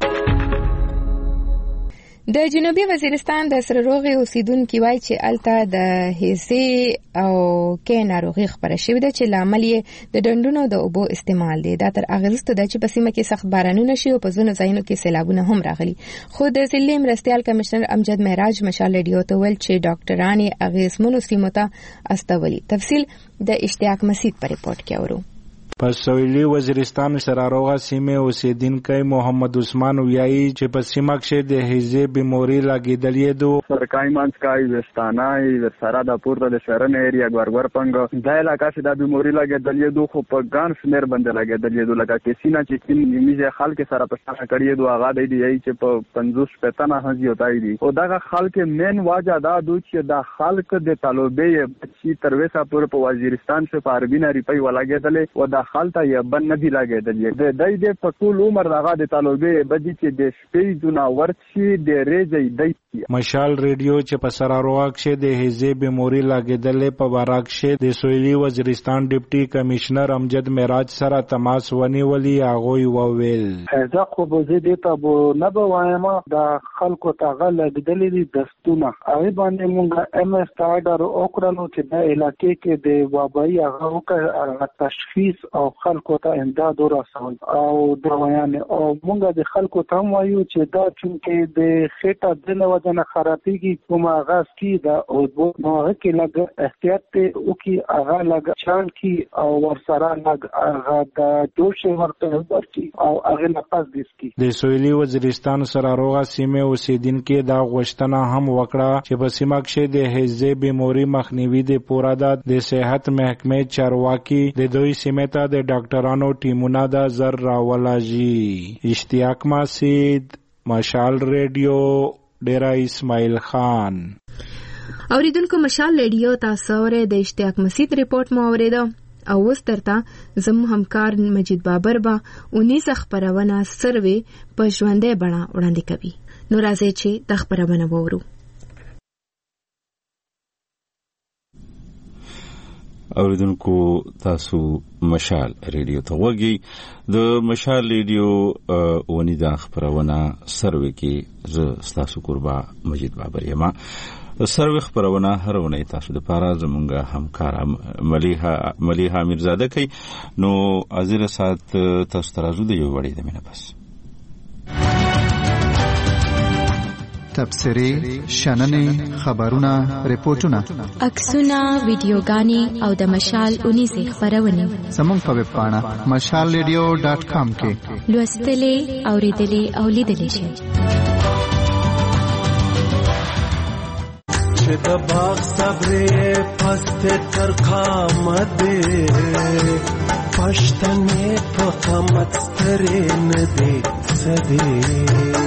د جنوبي وزیرستان د سرروغي اوسیدونکو وایي چې الته د هیسي او کې ناروغي خبره شوې ده چې لامل یې د ډنډونو د اوبو استعمال دی. دا تر اغیزته ده چې په سیمه کې سخت بارانونه شي او په ځینو ځایونو کې سیلابونه هم راغلي. خو د ضلع مرستیال کمشنر امجد معراج مشال ریډیو ته ویل چې ډاکټران یې اغیزمنو سیمو ته استولي. تفصیل د اشتیاق مسید په ریپورت کې اورو. په سویلي وزیرستان سراروغه سیمه اوسیدونکو محمد عثمان ویایي چې په سیمه کې د هیزه بیماری لګیدلې دو سرکای منځکای وستانای ورسره د پورته د شهرن ایریا ګورګور پنګ د علاقې چې د بیماری لګیدلې دو خو په ګان شمیر باندې لګیدلې دو لکه چې سینا چې کین نیمه خلک سره په څنګه کړی دو هغه د دې چې په پنځوس پتنه هځي وتاي دي او دغه خلک مین واجه دا دو چې د خلک د طالبې بچی تر وسه پور په وزیرستان څخه په عربي نه ریپي ولاګیدلې او د خالته یا بن نه دی لګېدلی د دای د په ټول عمر دغه د طالبې بدی چې د شپې دونه ورشي د ریزې دی مشال ریډیو چې په سراروغ کې د هزې بیموري لګېدلې په باراک کې د سویلي وزیرستان ډیپټي کمشنر امجد معراج سره تماس ونیولي هغوی وویل دا خو به زه دې ته به نه به وایم د خلکو ته هغه لګېدلي دي دستونه هغې باندې مونږ ایم ایس ته اډر وکړلو چې دا علاقې کې د وبایي هغه وکړه تشخیص او خلکو ته امداد ورسول او دوايانې او مونږ د خلکو ته هم وایو چې دا چونکې د خېټه ځینې وجه نه خرابېږي کوم آغاز کي د اوبو نو هغه کې لږ احتیاط ته وکړي هغه لږ چال کړي او ورسره لږ هغه د جوش ورته ورکړي او هغه نه پاس دیسکي د سویلي وزیرستان سراروغه سیمه اوسیدونکو دا غوښتنه هم وکړه چې په سیمه کې د هزې بیموري مخنیوي د پوره د صحت محکمې چارواکي د دوی سیمه ته د ډاکټرانو ټیمونه د زر راولږي اشتیاق مسعود مشال ریډیو ډیرا اسماعیل خان اوریدونکو مشال ریډیو تاسو ورته د اشتیاق مسعود ریپورت مو اوریدو او اوس درته زموږ همکار مجید بابر با اونیس خبرونه سروي په ژوندۍ بڼه وړاندې کوي نو راځي چې د خبرونه وورو اوریدونکو تاسو مشال ریډیو ته وګورئ د مشال ریډیو ونی د خبرونه سروي کې ز تاسو قربا مجید بابر یم سروي خبرونه هر ونی تاسو د پاره زمونږه همکار ملیحه ملیحه میرزاده کوي نو ازره سات تاسو ترازو د یو وړي د مینه بس تبصری شننې خبرونه ریپورتونه عکسونه ویډیوګانې او د مشال اونیزه خبرونه زموږ په ویب پاڼه مشال ریډیو ډاټ کام کې لوستلې اوریدلې او لیدلې شئ چې د باغ صبرې پسته تر قامت پښتنې په قامت سترې نه دي سدي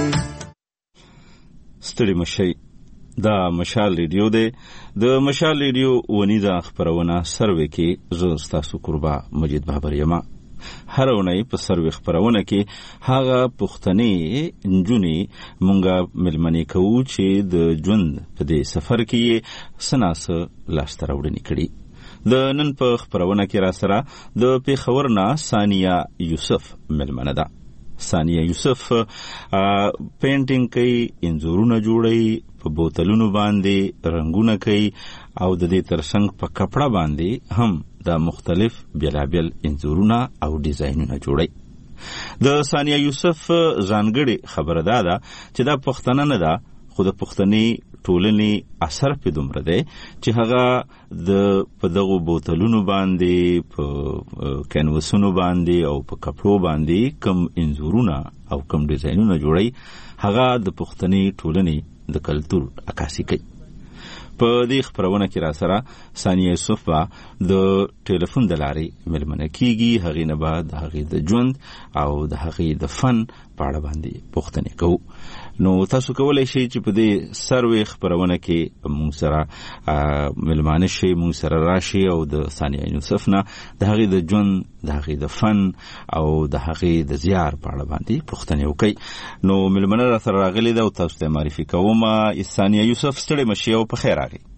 ستړي مشي دا مشال ریډیو دی د مشال ریډیو ونی دا خبرونه سروي کې زه تاسو قربا مجید بابر یم هر اونۍ په سروي خبرونه کې هغه پښتني انجونی مونږه ملمنې کوو چې د ژوند په دې سفر کې سناسه لاسته راوړنې کړي د نن په خبرونه کې را سره د پیښورنا ثانیه یوسف ملمنه ده ثانیه یوسف پینټینګ کوي انځورونه جوړي په بوتلونو باندې رنگونه کوي او د دې ترڅنګ په کپڑا باندې هم د مختلف بیلابل انځورونه او ډیزاینونه جوړي د ثانیه یوسف ځانګړي خبره ده چې دا پښتنه نه ده خو د پښتني ټولنې اثر په دومره دی چې هغه د په دغه بوتلونو باندې په کینوسونو باندې او په کپړو باندې کم انځورونه او کم ډیزاینونه جوړي هغه د پښتني ټولنې د کلتور عکاسي کوي په دې خبرونه کې را سره ثانیه یوسف د ټلیفون د لارې ملمنه کیږي هغې نه بعد هغې د ژوند او د هغې د فن په اړه باندې پوښتنې کوو نو تاسو کولای شئ چې په دې سروي خبرونه کې موږ سره ملمانه شئ موږ سره راشي او د ثانیه یوسف نه د هغې د ژوند د هغې د فن او د هغې د زیار په اړه باندې پوښتنې وکړئ نو ملمنه را سره راغلې ده او تاسو ته معرفي کوم ثانیه یوسف ستړي مشي او په خیر راغی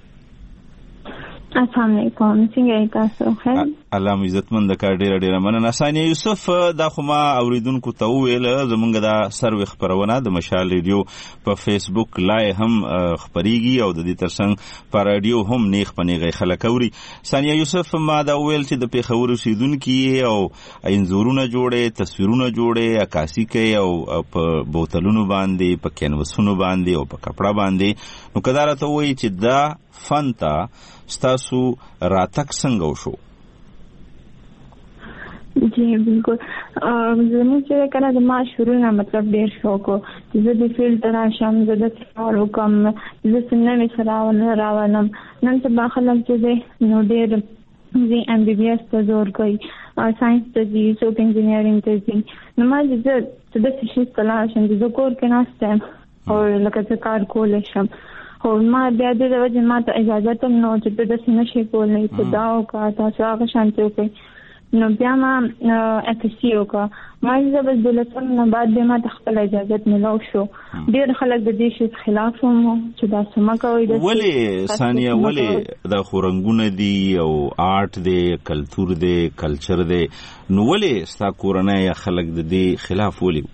السلام علیکم څنګه تاسو خیر الله عزتمن د کار ډیره ډیره مننه ثانیه یوسف دا خو ما اوریدونکو ته ویل زمونږ د سروي خبرونه د مشال ریډیو په فیسبوک لای هم خبريږي او د دې ترڅنګ په رادیو هم نیغ پنیغه خلک اوري ثانیه یوسف ما دا ویل چې د پیښور اوسیدونکو او انځورونه جوړي تصویرونه جوړي عکاسي کوي او په بوتلونو باندې په کینوسونو باندې او په کپڑا باندې نو کدارته وایي چې دا فنتا ستاسو راتک څنګه وشو جی بالکل زموږ چې کله د ما شروع نه مطلب ډیر شوق زه د فیلډ ته راشم زه د سفر وکم زه څنګه مې سره راولم نن سبا خلک چې دی نو ډیر زه ایم بی بی ایس ته زور کوي ساينس ته ځي څوک انجینیرینګ ته ځي نو ما چې د څه شي تلا شم د کور کې ناستم او لکه څه کار کول شم او ما بیا د وجه ما ته اجازه ته نو چې د څه نشي کولای ته دا او کا تاسو هغه شانتي کوي نو بیا ما اف سی وکړه ما زه بس دولتونو نه بعد به ما خپل اجازه ملو شو ډیر خلک د دې شي خلاف هم چې دا سم کوي د ولې ثانیه ولې د خورنګونه دي او آرټ دی کلچر دی کلچر دی نو ولې ستا کورنۍ خلک د دې خلاف ولې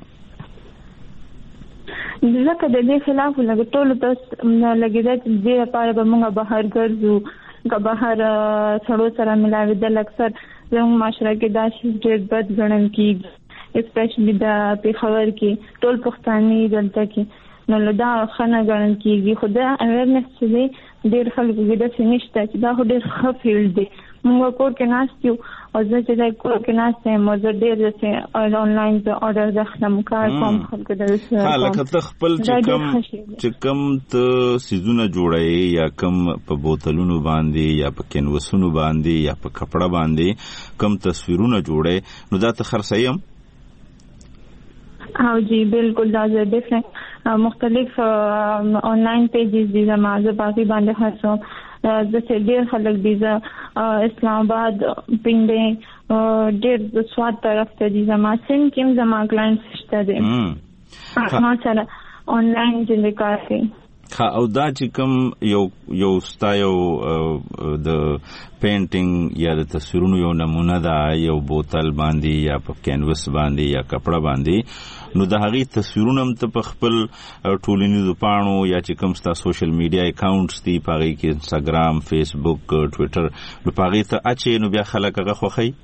ځکه د دې خلاف لګ ټول تاسو لګیدا چې دې لپاره به موږ بهر ګرځو که بهر سړو سره ملاوي د اکثر زموږ معاشره کې دا شی ډېر بد ګڼل کېږي اسپیشلی د پیښور کې ټول پښتانه دلته کې نو له دا خنه ګڼل کېږي خو دا اویرنس چې دی ډېر خلکو کې داسې نشته چې دا خو ډېر ښه فیلډ دی موږ کور کې ناست یو او زه چې دا کور کې ناست یم زه ډېر داسې آنلاین زه اورډر اخلم کار کوم خلکو د ها لکه ته خپل چې کوم چې کوم ته سیزونه جوړوي یا کوم په بوتلونو باندې یا په کینوسونو باندې یا په کپړه باندې کوم تصویرونه جوړوي نو دا ته خرڅایم او جی بالکل دا زه ډیفرنٹ مختلف آنلاین پیجز دي زما زه باقي باندې هڅوم زه چې ډېر خلک دي زه اسلام آباد پنډې ډېر د سواد طرف ته دي زما سند کې هم زما کلاینټس شته دي ما سره آنلاین چې کار کوي او دا چې کوم یو یو ستا یو د پینټینګ یا د تصویرونو یو نمونه ده یو بوتل باندې یا په کینوس باندې یا کپړه باندې نو د هغې تصویرونه هم ته په خپل ټولنیزو پاڼو یا چې کوم ستا سوشل میډیا اکاونټس دي په هغې کې انسټاګرام فیسبوک ټویټر نو په هغې ته اچې نو بیا خلک هغه خوښوي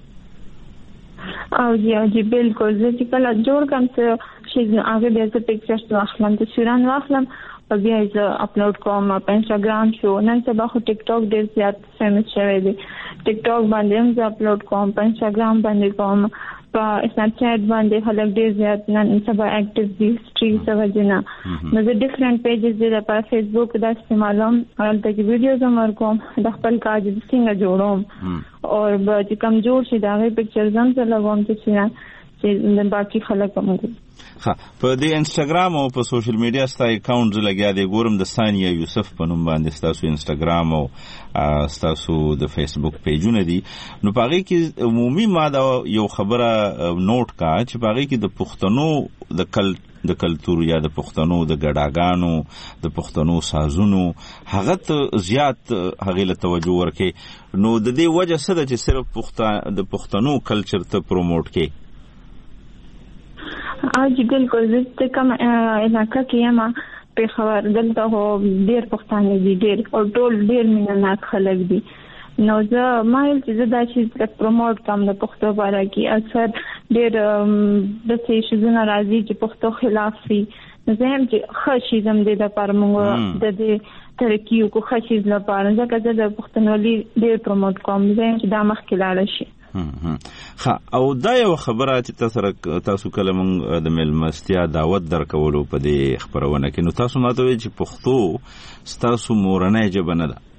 او جی او جی بالکل زه چې کله جوړ کړم څه شي هغې بیا زه پکچرز واخلم تصویران واخلم او بیا یې زه اپلوډ کوم په انسټاګرام شو نن سبا خو ټیک ټاک ډېر زیات فیمس شوی دی ټیک ټاک باندې هم زه اپلوډ کوم په انسټاګرام باندې کوم په سنیپ چیټ باندې خلک ډېر زیات نن سبا اکټیو دي سټریټ څه وجې نه نو زه ډفرنټ پیجز دي لپاره فیسبوک دا استعمالوم هلته کې ویډیوز هم ورکوم د خپل کار څنګه جوړوم او چې کم جوړ شي د هغې پکچرز هم زه لګوم چې باقي خلک هم ګوري ها په دې انسټاګرام او په سوشل میډیا ستا اکاونټ زه لګیا دی ګورم د ثانیه یوسف په نوم باندې ستاسو انسټاګرام او ستاسو د فیسبوک پیجونه دي نو په هغې کې عمومي ما دا یو خبره نوٹ کا چې په هغې کې د پښتنو د کل د کلتور یا د پښتنو د ګډاګانو د پښتنو سازونو هغه ته زیات هغې له توجه ورکې نو د دې وجه څه ده چې صرف د پښتنو کلچر ته پروموټ کې او جی بالکل زه کوم علاقه کې یم پېښور دلته خو ډېر پښتانه دي ډېر او ټول ډېر مینه ناک خلک دي نو زه ما ویل چې زه دا شي پروموټ کوم د پښتو باره کې اکثر ډېر داسې شیزونه راځي چې پښتو خلاف وي نو زه هم چې ښه شي زم دې دپاره موږ د دې ترقي وکړو ښه شیز لپاره ځکه زه د پښتونولي ډېر پروموټ کوم زه یم چې دا مخکې لاړه شي ها او دا یو خبره چې تاسو تاسو کله مونږ د مېلمستیا دعوت درکولو په دې خبرونه کې نو تاسو ماته وایي چې پښتو ستاسو مورنۍ ژبه نه ده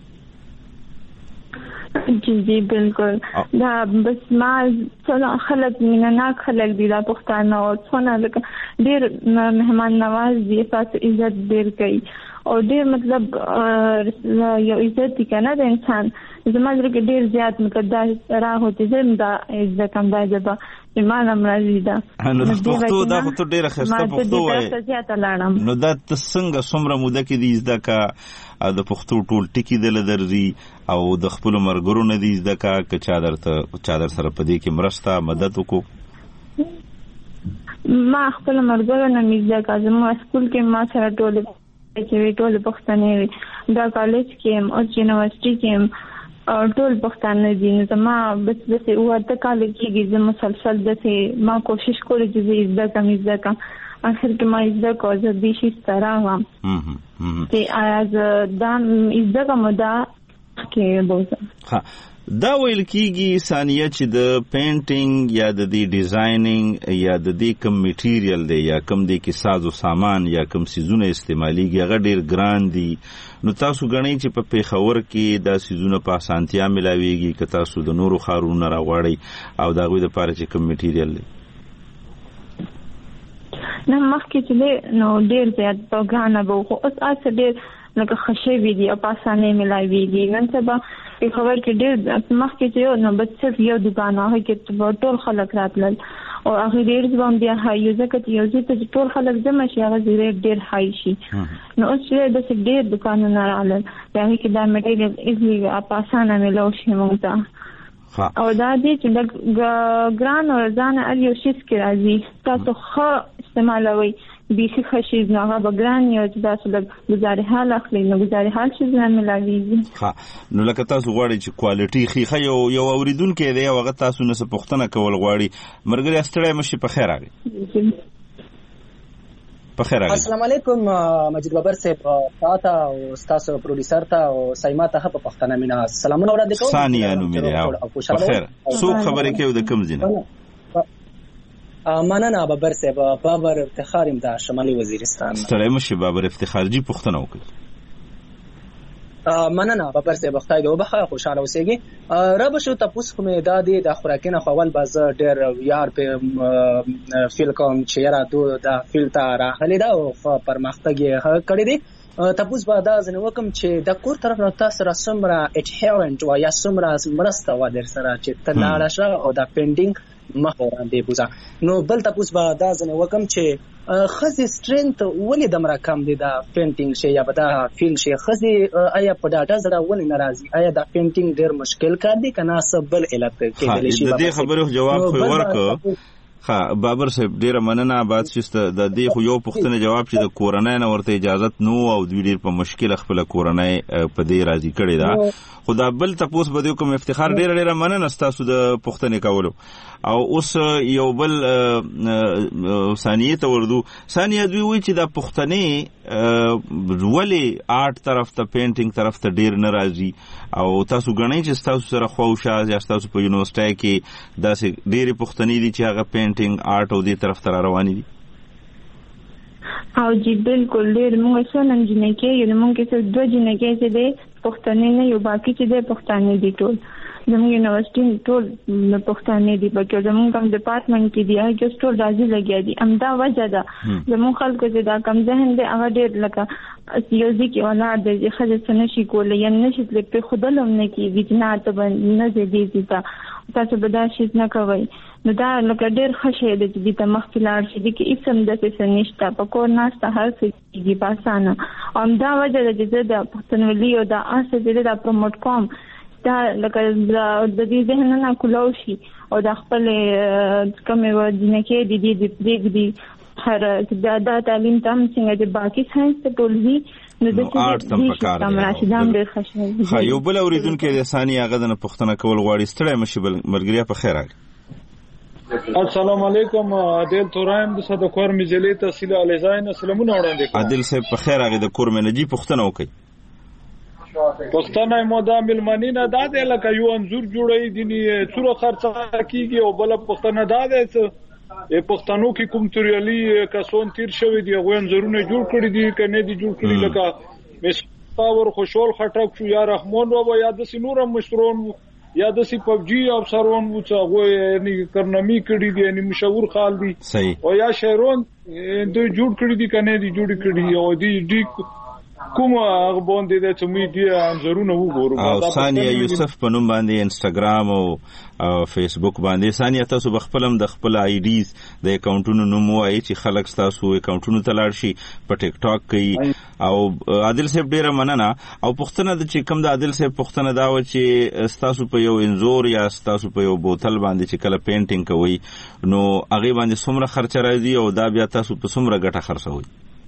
جی جی بالکل دا بس ما څونه خلک مینه ناک خلک دي دا پښتانه او څونه لکه ډېر مهمان نواز دي تاسو عزت ډېر کوي او ډېر مطلب یو عزت دی که نه د انسان زما زړه کې ډېر زیات مطلب دا راغو چې زه هم دا زده کړم دا ژبه چې ما نه هم راځي دا نو پښتو دا خو ته ډېره ښایسته پښتو وایې زیاته لاړم نو دا ته څنګه څومره موده کې دي زده که د پښتو ټول ټکي دله درځي او د خپلو ملګرو نه دي زده که که چا درته چا در سره په دې کې مرسته مدد وکړو ما خپلو ملګرو نه مې زده که زموږ سکول کې ما سره ټولې چې وي ټولې پښتنې وي دا کالج کې یم اوس یونیورسټي کې یم ټول پښتانه دي نو زما بس داسې اووه اته کاله کېږي زه مسلسل داسې ما کوشش کړې چې زه زده کړم زده کړم اخر کې ما زده کړه زه دې شي ته راغلم چې آیا زه دا زده کړم دا کې بوزم دا ویل کېږي ثانیه چې د پینټینګ یا د دې ډیزاینینګ یا د دې کم میټیریل دی یا کم دی کې ساز و سامان یا کم سیزونه استعمالیږي هغه ډېر ګران دي نو تاسو ګڼئ چې په پېښور کې دا سیزونه په اسانتیا ملاویږي که تاسو د نورو ښارونو نه راغواړئ او د هغوی دپاره چې کم میټیریل دی نه مخکې چې دی نو ډېر زیات په ګرانه به خو اوس هسې ډېر لکه خشوي دي او په اسانه ملاويږي. نن سبا په خبر کې ډېر مخکې چې نو بس صرف یو دکان هغه کې ټول خلک راتلل او هغه ډېر ځوان بیا هاي ځکه چې یو ځای ته ټول خلک جمع شي هغه ډېر ډېر هاي شي. نو اوس چې د څه ډېر دکانونه راغلل هغه کې دا مټیریل ایزلی په اسانه ملو شي موږ ته او دا دې چې د ګران او ځان اړ یو شي کې راځي تاسو ښه استعمالوي بیخي خشي نه هغه بګران یو چې تاسو د گزارې حال اخلي نو گزارې حال شي ځان ملاويږي. ها نو لکه تاسو غواړئ چې کوالټي خيخه یو یو اوریدونکو دی هغه تاسو نه څه پوښتنه کول غواړي مرګري استړی مشي په خیر راغی. په خیر راغی. السلام علیکم مجید بابر صاحب تاسو او تاسو پروډوسر ته او سایما ته په پښتنه مینا سلامونه وړاندې کوم. ثانیه نو مې په خیر څو خبرې کوي د کوم ځینه مننه بابر صاحب. بابر افتخار ام د شمالي وزیرستان. ستړی مشي بابر افتخار جی پښتنه وکړي. مننه بابر صاحب خدای دې وبخښه خوشاله اوسئ. را به شو تاسو کومه دا دي د خوراکینه خپل باز ډېر یار په فیل کوم چې را دو د فیلټر راغلی دا او پرمختګ یې کړی دی. تاسو به دا ځنه وکم چې د کور طرف نو تاسو را سمرا اډهرنت و یا سمرا مرسته و در سره چې تلاړه شو او دا پینډینګ مخ وړاندې بوزا. نو بل تاسو به دا ځنه وکم چې خزي سترنت ولې د مرا کم دي دا پینټینګ شي یا به دا فیل شي خزي آیا په ډاټا زړه ولې ناراضي آیا دا پینټینګ ډېر مشکل کار دی کنه سبل علت کې شي. د دې خبرو جواب خو ورکړ. ها بابر صاحب ډیره مننه بعد چې د دې خو یو پوښتنه جواب چې د کورونای نه ورته اجازه نو او د ډیر په مشکل خپل کورونای په دې راضي کړي دا خدا بل تاسو به کوم افتخار ډیره ډیره مننه تاسو د پوښتنې کولو. او اوس یو بل ثانیه ته وردو ثانیه دوی وی چې د پوښتنې ولې آرټ طرف ته پینټینګ طرف ته ډیر ناراضي او تاسو غنئ چې تاسو سره خوښه یا تاسو په یونیورسيټي کې داسې ډیره پوښتنې دي چې هغه پینټینګ آرټ او دې طرف ته روانې دي. او جی بالکل ډیر موږ څو نن جنې کې یو موږ کې دوه جنې کې چې د پښتنې نه یو باقي چې د پښتنې دي ټول زموږ یونیورسيټي ټول پښتنې دي بلکې زموږ کوم ډپارټمنټ کې دي هغه ټول راځي لګیا دي. امدا وجه ده زموږ خلکو چې دا کم ذهن دي هغه ډیر لکه یو ځکه اولاد دې خځه سنشي کولای یا نشي په خودلم نه کې وجنات نه دي دي تا تاسو به دا شي نه کوي. نو دا لکه ډیر خشه دي چې د مخکلار شي د کې اسم د څه نشته په کور ناشته هر څه دي پاسانه. امدا وجه ده چې د پښتنولي او د اسه دې دا پروموټ کوم دا لکه د دې ذهن نه کولو شي او د خپل کومه ودینه کې د دې د دې د هر د تعلیم تام څنګه د باقي ساينس ته ټولوي نو د دې تم راشدام ډېر خوشاله. خا یو بل اوریدونکو د ثانیه هغه د پښتنه کول غواړي ستړی مشي بل مرګریا په خیر راغلی. السلام علیکم عادل تورایم د صد کور مجلې تحصیل الیزاین سلامونه وړاندې کوم. عادل صاحب په خیر راغلی د کور منجی پښتنه وکي. پښتنه مو د ملمنی نه دا د لکه یو انزور جوړی دي څوره خرڅه کیږي او بل پښتنه دا د پښتنو کې کوم تریالي کسون تیر شوی دی غو انزورونه جوړ کړی دي کنه دي جوړ کړی لکه مستاور خوشول خټک شو یا رحمان بابا یا د سنور مشرون یا د سی پبجی افسرون و څه غو یعنی کرنمی کړی دي یعنی مشهور خال دي او یا شهرون د جوړ کړی دي کنه دي جوړ کړی او دي دي کوم هغه باندې د چمیډیا انځورونه وګورم. او ثانیه یوسف په نوم باندې انستګرام او فیسبوک باندې ثانیه تاسو بخپلم د خپل آی ډیز د اکاونټونو نوم وایي چې خلک تاسو اکاونټونو ته لاړ شي په ټیک ټاک کوي. او عادل صاحب ډیره مننه او پښتنه د چې کوم د عادل صاحب پښتنه دا و چې تاسو په یو انزور یا تاسو په یو بوتل باندې چې کله پینټینګ کوي نو هغه باندې څومره خرچ راځي او دا بیا تاسو په څومره ګټه خرڅوي.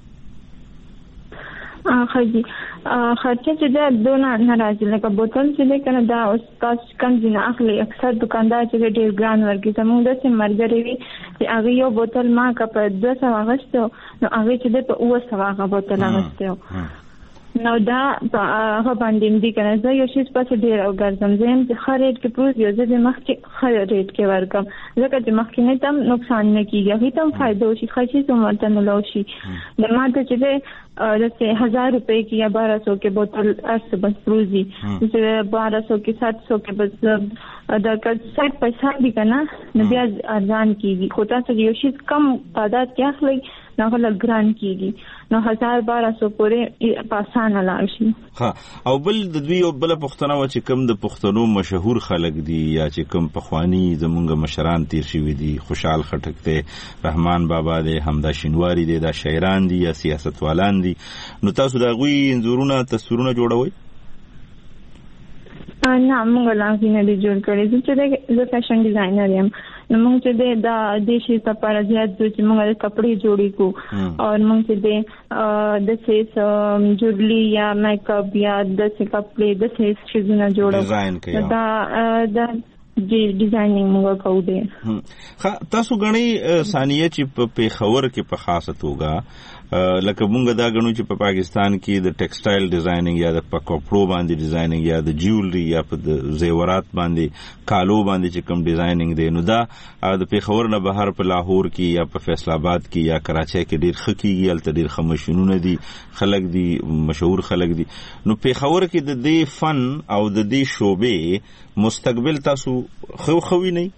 خاجي خرچه چې دا دونه ناراضي لکه بوتل چې ده کنه دا اوس تاسو کم ځینې اخلي اکثر دکاندار چې ډېر ګران ورکړي زموږ داسې ملګري وي چې هغه یو بوتل ما که په دوه سوه اخیستی نو هغې چې دی په اووه سوه هغه بوتل اخیستی نو دا هغه باندې دی کنه زه یو شی پسې ډېر ګرځم زه یم چې ښه ریټ کې پروت یو زه د مخکې ښه ریټ کې ورکړم ځکه چې مخکې ته هم نقصان نه کېږي هغې ته هم فایده وشي ښه شي څه ورته ملو شي د ما ته چې دی जैसे हजार रुपए की या बारह सौ के बोतल ऐसे बस रोजी जैसे बारह सौ के सात सौ के बस अदा का साठ पैसा भी करना नबिया अरजान की होता तो योशित कम तादाद क्या लगी هغه لګران کیږي نو هزار بارہ سو پورې په اسانه لاړ شي. ها او بل د دوی او بل پښتنه و چې کوم د پښتنو مشهور خلک دي یا چې کوم پخوانی زمونږ مشران تیر شوي دي، خوشحال خټک دی، رحمان بابا دی، حمدا شینواری دی، دا شاعران دي یا سیاستوالان دي، نو تاسو د هغوی انځورونه تصویرونه جوړوئ؟ نه موږ لا نه دي جوړ کړی. زه چې زه فیشن ډیزاینر یم نو موږ چې د دې شي لپاره زیات چې موږ کپڑے جوړی کو او موږ چې د سیس جوړلی یا میک اپ یا د څه کپڑے د سیس شیزونه جوړو دا د ډیزاینینګ موږ کوو دي. ها تاسو غني ثانیه چې په پیښور کې په خاصه توګه لکه مونږ دا غنو چې په پاکستان کې د ټیکسټایل ډیزاینینګ یا د پکوپړو باندې ډیزاینینګ یا د جیولری یا په د زیورات باندې کالو باندې چې کوم ډیزاینینګ دی نو دا د پیښور نه بهر په لاهور کې یا په فیصل آباد کې یا کراچۍ کې ډیر خکېږي، هلته ډیر خمشونونه دي، خلک دي، مشهور خلک دي. نو پیښور کې د دې فن او د دې شوبې مستقبل تاسو خو خوي نه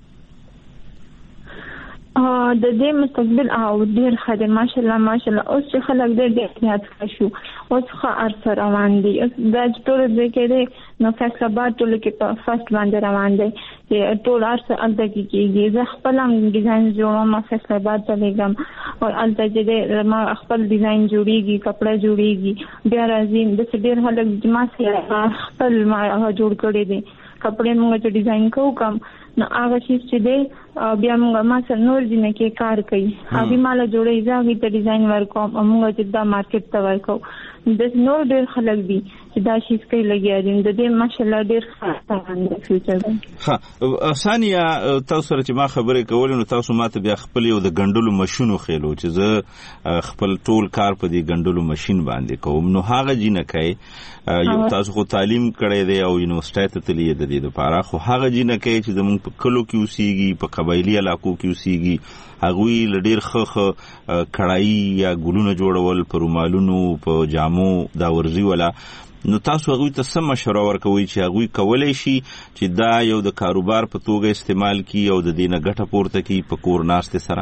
د دې مستقبل او ډیر خدای ماشاءالله ماشاءالله اوس چې خلک دې ډېر زیات شو اوس خو ارسه روان دي دا ټول دې کې دې نو فیصل آباد ټول کې په فرست باندې روان دي چې ټول ارسه الته کې کېږي. زه خپل هم ډیزاین جوړوم، ما فیصل آباد ته لګم او الته چې ما خپل ډیزاین جوړیږي، کپڑا جوړیږي، بیا راځي د ډېر خلک جما سره خپل ما جوړ کړی دي کپڑے موږ ته ډیزاین کوو کم نو هغه چې دې بیا موږ ما سره نور دینه کې کار کوي هغه مال جوړې ځاږي ته ډیزاین ورکوم موږ چې دا مارکیټ ته ورکو. د نور ډېر خلک دي چې دا شي کوي لګیا دي د دې ماشاءالله ډېر ښه فیوچر دی. ها ثانیه تاسو سره چې ما خبرې کولې نو تاسو ماته بیا خپل یو د ګنډلو ماشینو خېلو چې زه خپل ټول کار په دې ګنډلو ماشین باندې کوم نو هغه جنکای یو تاسو خو تعلیم کړی دی او یونیورسيټي ته تللی د دې لپاره خو هغه جنکای چې زموږ په کلو کې اوسېږي په قبایلی علاقو کې اوسېږي هغوی له ډېر ښه ښه کړایي یا ګلونه جوړول په رومالونو په جامو دا ورزي ولا نو تاسو هغوی ته څه مشوره ورکوئ چې هغوی کولی شي چې دا یو د کاروبار په توګه استعمال کړي او د دې نه ګټه پورته کړي په کور ناستې سره؟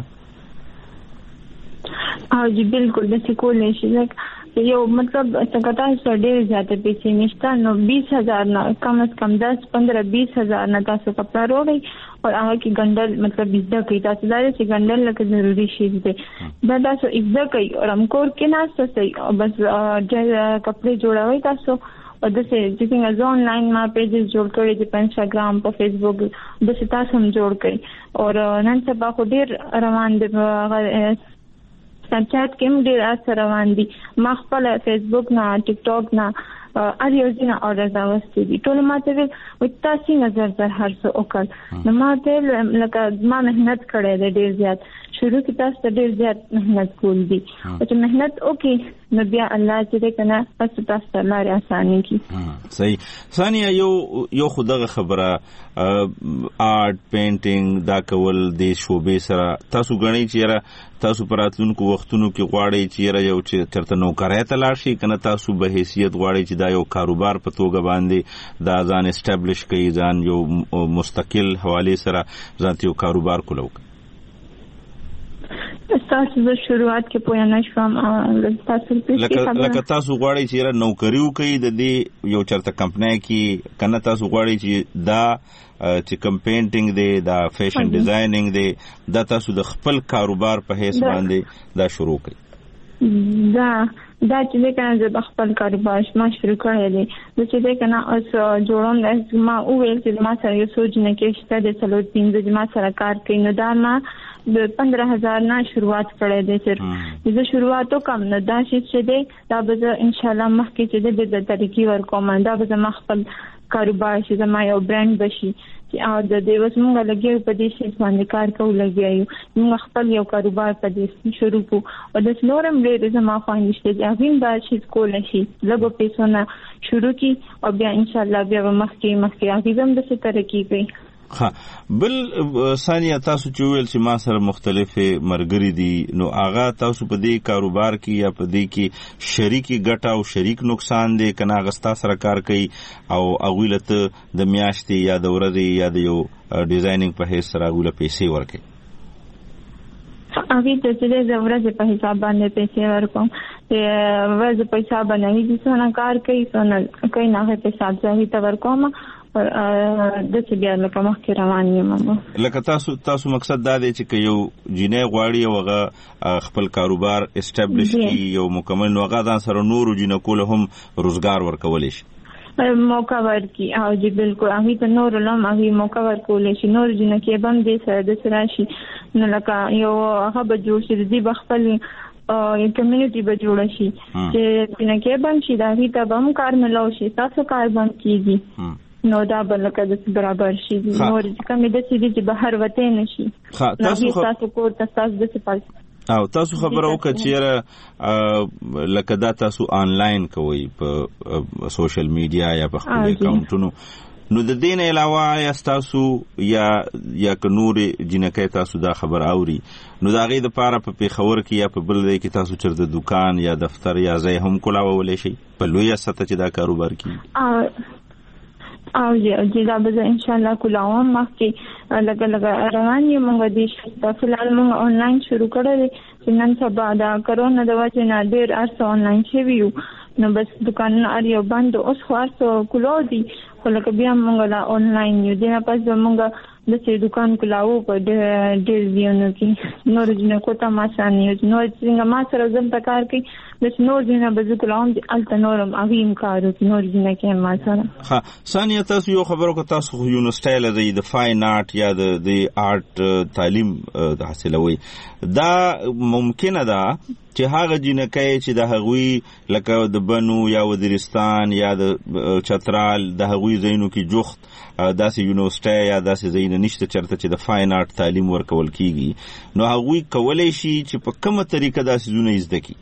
او جی بالکل داسې کولی شي یو مطلب څنګه تاسو ډېر زیاته پیسې نشته نو بیس هزار نه کم از کم دس پندرہ بیس هزار نه تاسو کپڑا وروړئ او هغه کې ګنډل مطلب زده کوي تاسو دا چې ګنډل لکه ضروري شی دی دا تاسو زده کوي او هم کور کې ناسته سي او بس کپڑے جوړوي تاسو او د څه چې څنګه آنلاین ما پیجز جوړ کړی دي په انستګرام په فیسبوک د څه تاسو هم جوړ کړئ او نن سبا خو ډېر روان دي سنیپ چیټ کې هم ډېر اثر روان دي ما خپل فیسبوک نه ټیک ټاک نه ار یو ځینې اورډرز راوستي دي ټول ماته ویل تاسو نظر در هر څه وکړ نو ما ته لکه ما مهنت کړې ده ډېر زیات شروع کې تاسو ته ډېر زیات مهنت کول دي او چې مهنت وکړي نو بیا الله چې کنه پس تاسو ته لارې اسانه کړي. صحیح. ثانیه یو یو خدغه خبره آرت پینټینګ دا کول د شوبې سره تاسو غنئ چې تاسو پراتلونکو وختونو کې غواړئ چې یو چې ترته نوکرای ته لاړ شي کنه تاسو به حیثیت غواړئ چې دا یو کاروبار په توګه باندې دا ځان اسټابلیش کړئ ځان یو مستقل حواله سره ځان یو کاروبار کولو تاسو د شروعات کې پوهه نشوم تاسو لکه تاسو غواړئ چې نوکری وکړئ د دې یو چرته کمپنۍ کې کنه تاسو غواړئ چې دا چې کم پینټینګ دی دا فیشن ډیزاینینګ دی دا تاسو د خپل کاروبار په حیث باندې دا شروع کړئ دا دا چې کنه د خپل کاروبار ما شروع کړی دی د چې کنه اوس جوړوم ما وویل چې ما سره یو سوچ نه کې شته د څلور پنځه ما سره کار کوي نو دا ما د پندرہ هزار نه شروعات کړی دی صرف زه شروعات وکم نو دا چې دی دا به ان شاء الله مخکې چې د طریقې ورکوم دا به ما خپل کاروبار شي زما یو برانډ بشي چې او د دې وس موږ لګیو په دې شي باندې کار کوو لګیو موږ خپل یو کاروبار په دې شروع کو او د نورم ډېر زما خوښ نشته چې هغه دا شي کول شي لږه پیسو نه شروع کی او بیا ان شاء الله بیا مخکې مخکې هغه هم د څه ترقی کوي. ها بل ثانیه تاسو چې ویل چې ما سره مختلفه مرګري دي نو هغه تاسو په دې کاروبار کې یا په دې کې شریکي ګټه او شریک نقصان دی کنه غستا سره کار کوي او اغویلته د میاشتې یا د ورځې یا د یو ډیزاینینګ په هیڅ سره اغوله پیسې ورکړي؟ هغه ته چې د ورځې په حساب باندې پیسې ورکوم چې ورځې په حساب باندې دې څونه کار کوي څونه کوي نه په حساب ځای ته ورکوم او د څه بیا لکه مخکې روان یم. لکه تاسو تاسو مقصد دا دی چې یو جنې غواړي او هغه خپل کاروبار اسټابلیش کړي یو مکمل نو هغه ځان سره نور جنکو له هم روزګار ورکول شي موقع ورکی او جی بالکل هغه ته نور لم هغه موقع ورکول شي نور جنکې بم دې سره د سره شي نو لکه یو هغه به جوړ شي د بخپل یو کمیونټي به جوړ شي چې جنکې بم شي دا هی ته بم کار ملو شي تاسو کار بم کیږي نو دا بل لکه د برابر شي نور کومې د سې چې بهر وته نشي تاسو تاسو کو تاسو د څه او تاسو خبره وکړه چې لکه دا تاسو آنلاین کوئ په سوشل میډیا یا په خپل اکاونټونو نو د دین علاوه یا تاسو یا یا نور جنکې تاسو دا خبر اوري نو دا غي د پاره په پیښور کې یا په بل ځای کې تاسو چرته دکان یا دفتر یا ځای هم کولاولې شي په لوی سطح چې دا کاروبار کوي او جی دا به ان شاء الله کولاوم مخکې لګ لګ روان یم موږ د شته فلال موږ آنلاین شروع کړل چې نن سبا دا کرونا د وجه نه ډیر ارسه آنلاین شوی نو بس دکانونه اړ یو بند اوس خاصو کولو دي خو لکه بیا موږ لا آنلاین یو دنه پس موږ د څه دکان کولاو په ډیر دیونو کې نور جن کوته ما سانیو نور څنګه ما سره زم تکار کې د نور جن به کولاوم د الته نورم اغیم کارو نور جن کې ما سره ها ثانیه تاسو یو خبرو کو تاسو یو سټایل دی د فاین آرت یا د د آرت تعلیم حاصلوي دا ممکنه ده چې هغه جنکې چې د هغوی لکه د بنو یا وزیرستان یا د چترال د هغوی زینو کې جوخت داسې یونیورسيټي یا داسې زین نشته چرته چې د فاین آرت تعلیم ورکول کیږي نو هغوی کولای شي چې په کومه طریقه داسې زونه زده کی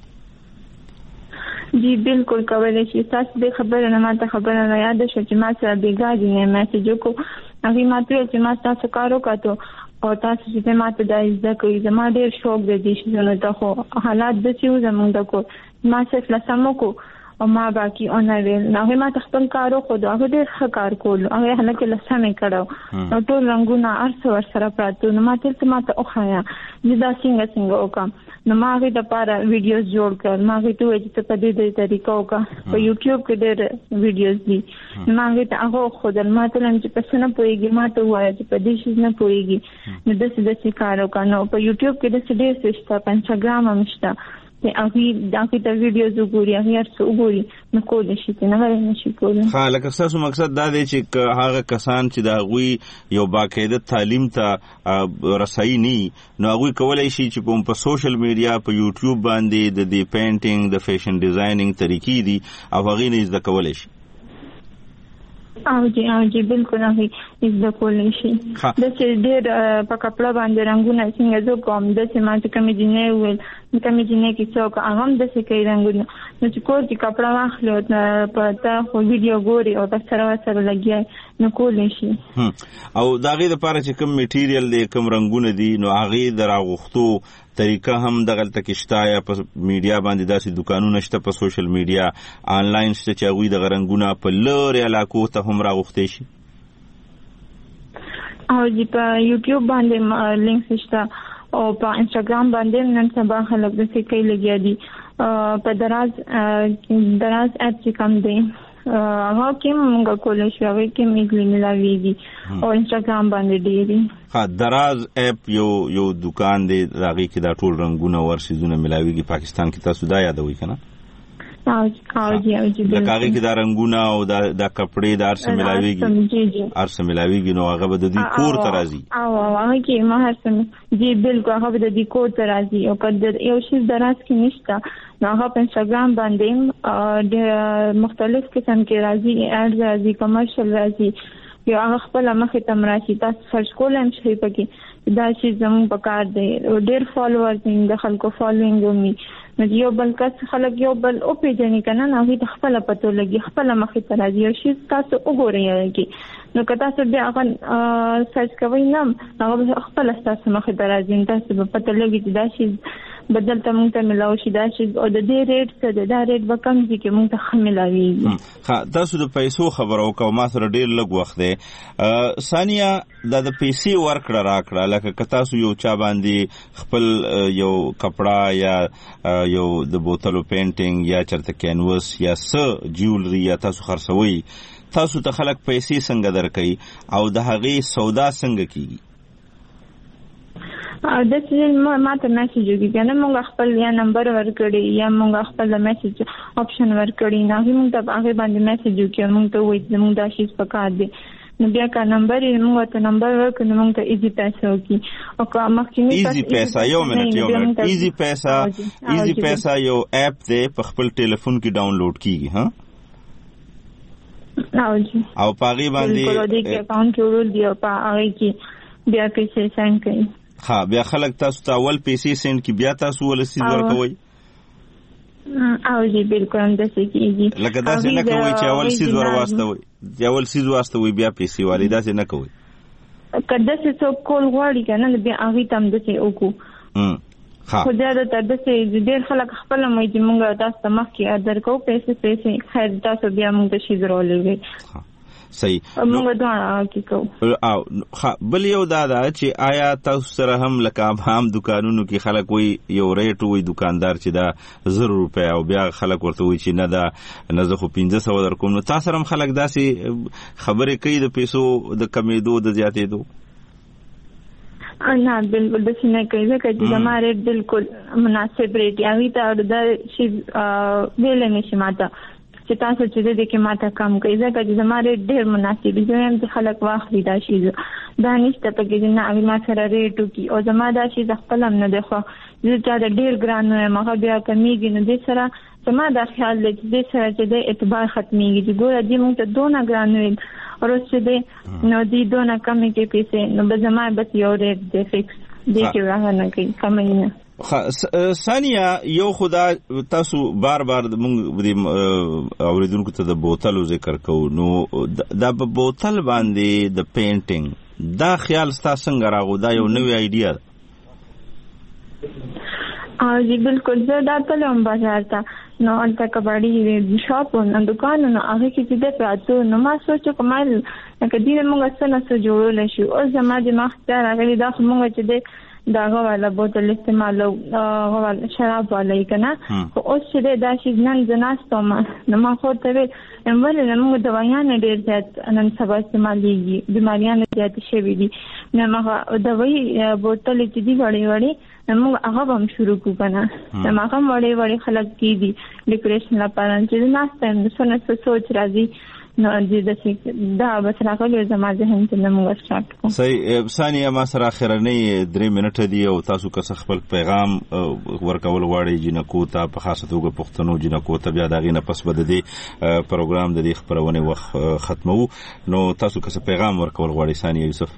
جی بالکل کولای شي تاسو د خبرو نه ماته خبره نه یاد شي چې ما سره بیګاډي نه میسج کو هغه ماته چې ما تاسو کارو کاته او تاسو چې ماته د زده کوي زما ډیر شوق دی چې نو ته خو حالات د څه زمونږ د کو ما څه لسمو کو او ما باقي اونویل نه ما خپل کارو خو دا ډیر ښه کار کول هغه هلکه لسمه کړو نو ټول رنگونه ارسو ور سره پاتو نو ما ته ماته اوخایا دا څنګه څنګه وکم نو ما غي د پاره ویډیوز جوړ کړ ما غي ته چې په دې دې طریقو کا په یوټیوب کې ډېر ویډیوز دي ما غي ته هغه خود ما ته لم چې پس نه پويږي ما ته وایي چې په دې شي نه پويږي نو د څه د څه کارو کنه په یوټیوب کې د څه ډېر څه شته په انستګرام هم شته چې هغه دغه د ویډیوز وګوري هغه څه وګوري نو کول شي نه غواړي نشي کولای ها لکه تاسو مقصد دا دی چې هغه کسان چې دا غوي یو باقاعده تعلیم ته رسایي ني نو هغه کولای شي چې په سوشل میډیا په یوټیوب باندې د دی پینټینګ د فیشن ډیزاینینګ طریقې دي او هغه نه زده کولای شي او جی او جی بالکل هغه زده کولای شي د چې ډېر په کپڑا باندې رنگونه څنګه زه کوم د چې ما ته کومې جنې ویل کومې جنې کې څوک هغه د څه کوي رنگونه نو چې کور کې کپڑا واخلو په تا خو ویډیو ګوري او بس سره سره لګي نو کولای شي او دا غي د پاره چې کوم میټیریل دی کوم رنگونه دي نو هغه دراغختو طریقه هم دغه تکشتا یا په میډیا باندې داسې دکانونه شته په سوشل میډیا آنلاین شته چې هغه د غرنګونه په لوري علاقو ته هم راغختې شي او جی په یوټیوب باندې لینک شته او په انستګرام باندې نن سبا خلک د څه کوي لګیا دي په دراز دراز اپ چې کوم دی هغه کوم موږ کولای شو هغه کې میګلی ملاويږي او انستګرام باندې ډیری ها دراز اپ یو یو دکان دی راغی کې دا ټول رنگونه ورسېزونه ملاويږي پاکستان کې تاسو دا یادوي کنه او او جی او جی دا کاغی کې دا رنگونه او دا دا کپڑے دار سره ملاويږي ارسه ملاويږي نو هغه به د دې کور ته راځي او هغه کې ما هرڅه جی بالکل هغه به د دې کور ته راځي او کله یو شی دراز کې نشته نو هغه په انستګرام باندې د مختلف قسم کې راځي اډ راځي کمرشل راځي یو هغه خپل مخه تم راشي تاسو سرچ کولم شي پکې دا شی زموږ په کار دی ډېر فالوورز د خلکو فالوینګ ومي نو یو بل کس خلک یو بل او پیژني کنه نو هی خپل پته لګي خپل مخه ته راځي او شی تاسو وګورئ کی نو کله تاسو بیا هغه سرچ کوئ نو هغه خپل تاسو مخه ته راځي تاسو په پته لګي چې دا شی بدل ته موږ ته ملاو شي دا چې او د دې ریټ څه د دا ریټ به کم شي چې موږ ته ښه ملاویږي. ها تاسو د پیسو خبرو کوم ما سره ډیر لږ وخت دی. ثانیه دا د پیسې ورکړه راکړه لکه که تاسو یو چا باندې خپل یو کپڑا یا یو د بوتلو پینټینګ یا چرته کینوس یا څه جیولري یا تاسو خرڅوي تاسو ته خلک پیسې څنګه درکوي او د هغې سودا څنګه کیږي؟ د چې ما ته میسج وکړي کنه موږ خپل یا نمبر ورکړي یا موږ خپل میسج آپشن ورکړي نه موږ ته هغه باندې میسج وکړي موږ ته وایي موږ دا شی پکار دي نو بیا کا نمبر یې موږ ته نمبر ورکړي موږ ته ایزی پیسې وکړي او که مخکې ایزی پیسې یو منټ یو منټ ایزی پیسې ایزی پیسې یو اپ دی په خپل ټلیفون کې ډاونلوډ کیږي ها او پاغي باندې بالکل د کې اکاونټ جوړول دی او پاغي کې بیا پیسې سند کوي. ها بیا خلک تاسو ته اول پیسې سند کی بیا تاسو ول سیز ورکوي او جی بالکل هم داسې کیږي لکه داسې نه کوي چې اول سیز ور واستوي چې اول سیز واستوي بیا پیسې والی داسې نه کوي کله چې څوک کول غواړي کنه بیا هغه تم داسې وکړو خو دا د داسې ډېر خلک خپل مې چې موږ تاسو ته مخکې درکو پیسې پیسې خیر تاسو بیا موږ ته شي درولې صحیح موږ دواړه کې کوو او بل یو دا دا چې آیا تاسو سره هم لکه عام دکانونو کې خلک وي یو ریټ وي دکاندار چې دا زر روپیا او بیا خلک ورته وي چې نه دا نه زه خو پنځه سوه درکوم نو تاسو هم خلک داسې خبرې کوي د پیسو د کمیدو د زیاتېدو؟ نه بالکل داسې نه کوي ځکه چې زما ریټ بالکل مناسب ریټ هغې ته دا شي ویلی نه شي ما ته چې تاسو چې دې کې ماته کم کوي ځکه چې زما ریټ ډېر مناسب دی زه هم چې خلک واخلي دا شي دا نشته پکې چې نه هغې ما سره ریټ وکړي او زما دا شي زه خپل هم نه دی خو زه چا د ډېر ګران وایم هغه بیا کمیږي نو دې سره زما دا خیال دی چې دې سره چې دی اعتبار ختمیږي چې ګوره دې موږ ته دونه ګران ویل او اوس چې دی نو دې دونه کمې کې پیسې نو به زما بس یو ریټ دی فکس دې کې راغه نه کوي کمې نه. ثانیه یو خدا تاسو بار بار موږ د اوریدونکو ته د بوتلو ذکر کوو نو دا په بوتل باندې د پینټینګ دا خیال ستاسو څنګه راغو دا یو نوې آیډیا ده؟ اه جی بالکل زه دا تلم بازار ته نو هلته کباړي شاپ نو دکان نو هغه کې چې د پاتو نو ما سوچ کومل لکه دې موږ څه نه څه جوړول شي او زما دماغ ته راغلی دا موږ چې د داغه والا بوتل استعمالو هغه والا شراب والا یې کنه خو اوس چې دا شي نن زناستم نو ما خو ته امول نه موږ دوايان ډېر زیات نن سبا استعمالېږي بیماریان زیات شوي دي نو ما دوايي بوتل چې دی وړي وړي نو هغه هم شروع کو کنه نو ما هم وړي وړي خلک کی دي ډیکوریشن لپاره چې ناستم نو څه سوچ راځي نو دې د دا بس راغلی زما ذهن ته موږ سٹارټ کوو. صحیح ثانیه ما سره اخرنۍ درې منټه دی او تاسو که خپل پیغام ورکول غواړئ جنکو ته په خاصه توګه پښتنو جنکو ته بیا دغه نه پس بد دی پروګرام د دې خبرونه وخت ختمو نو تاسو که پیغام ورکول غواړئ ثانیه یوسف؟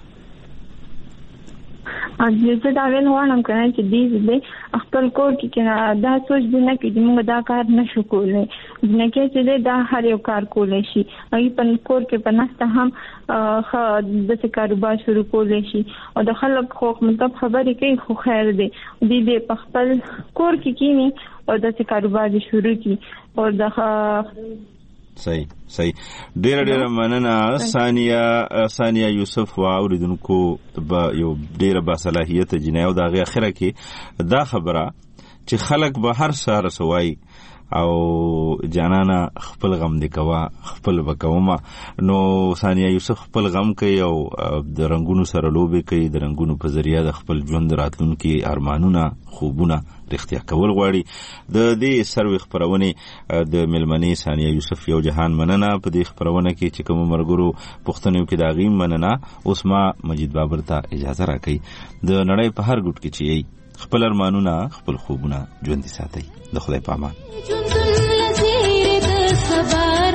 زه دا ویل غواړم کنه چې دې دې خپل کور کې کنه دا سوچ دی نه کې چې موږ دا کار نشو کولی نه کې چې دا هر یو کار کولی شي هغې په کور کې په ناسته هم ښه داسې کاروبار شروع کولی شي او د خلک خو مطلب خبرې کوي خو خیر دی دې دې په خپل کور کې کینی او داسې کاروبار دې شروع کړي او د صحیح صحیح ډیره ډیره مننه ثانیه ثانیه یوسف وا اوریدونکو با یو ډیره با صلاحیت جنایو دا غي اخره کې دا خبره چې خلک به هر سهار سوای او جانانا خپل غم دی کوا خپل وکوما نو ثانیه یوسف خپل غم کوي او د رنگونو سره لوبي کوي د رنگونو په ذریعہ د خپل ژوند راتلونکي ارمانونه خوبونه رښتیا کول غواړي د دې سروي خبرونه د ملمنې ثانیه یوسف یو جهان مننه په دې خبرونه کې چې کوم مرګرو پښتنو کې دا غیم مننه اوس ما مجید بابر ته اجازه راکړي د نړۍ په هر ګوټ کې چې خپل ارمانونه خپل خوبونه ژوندۍ ساتي د خدای په امان.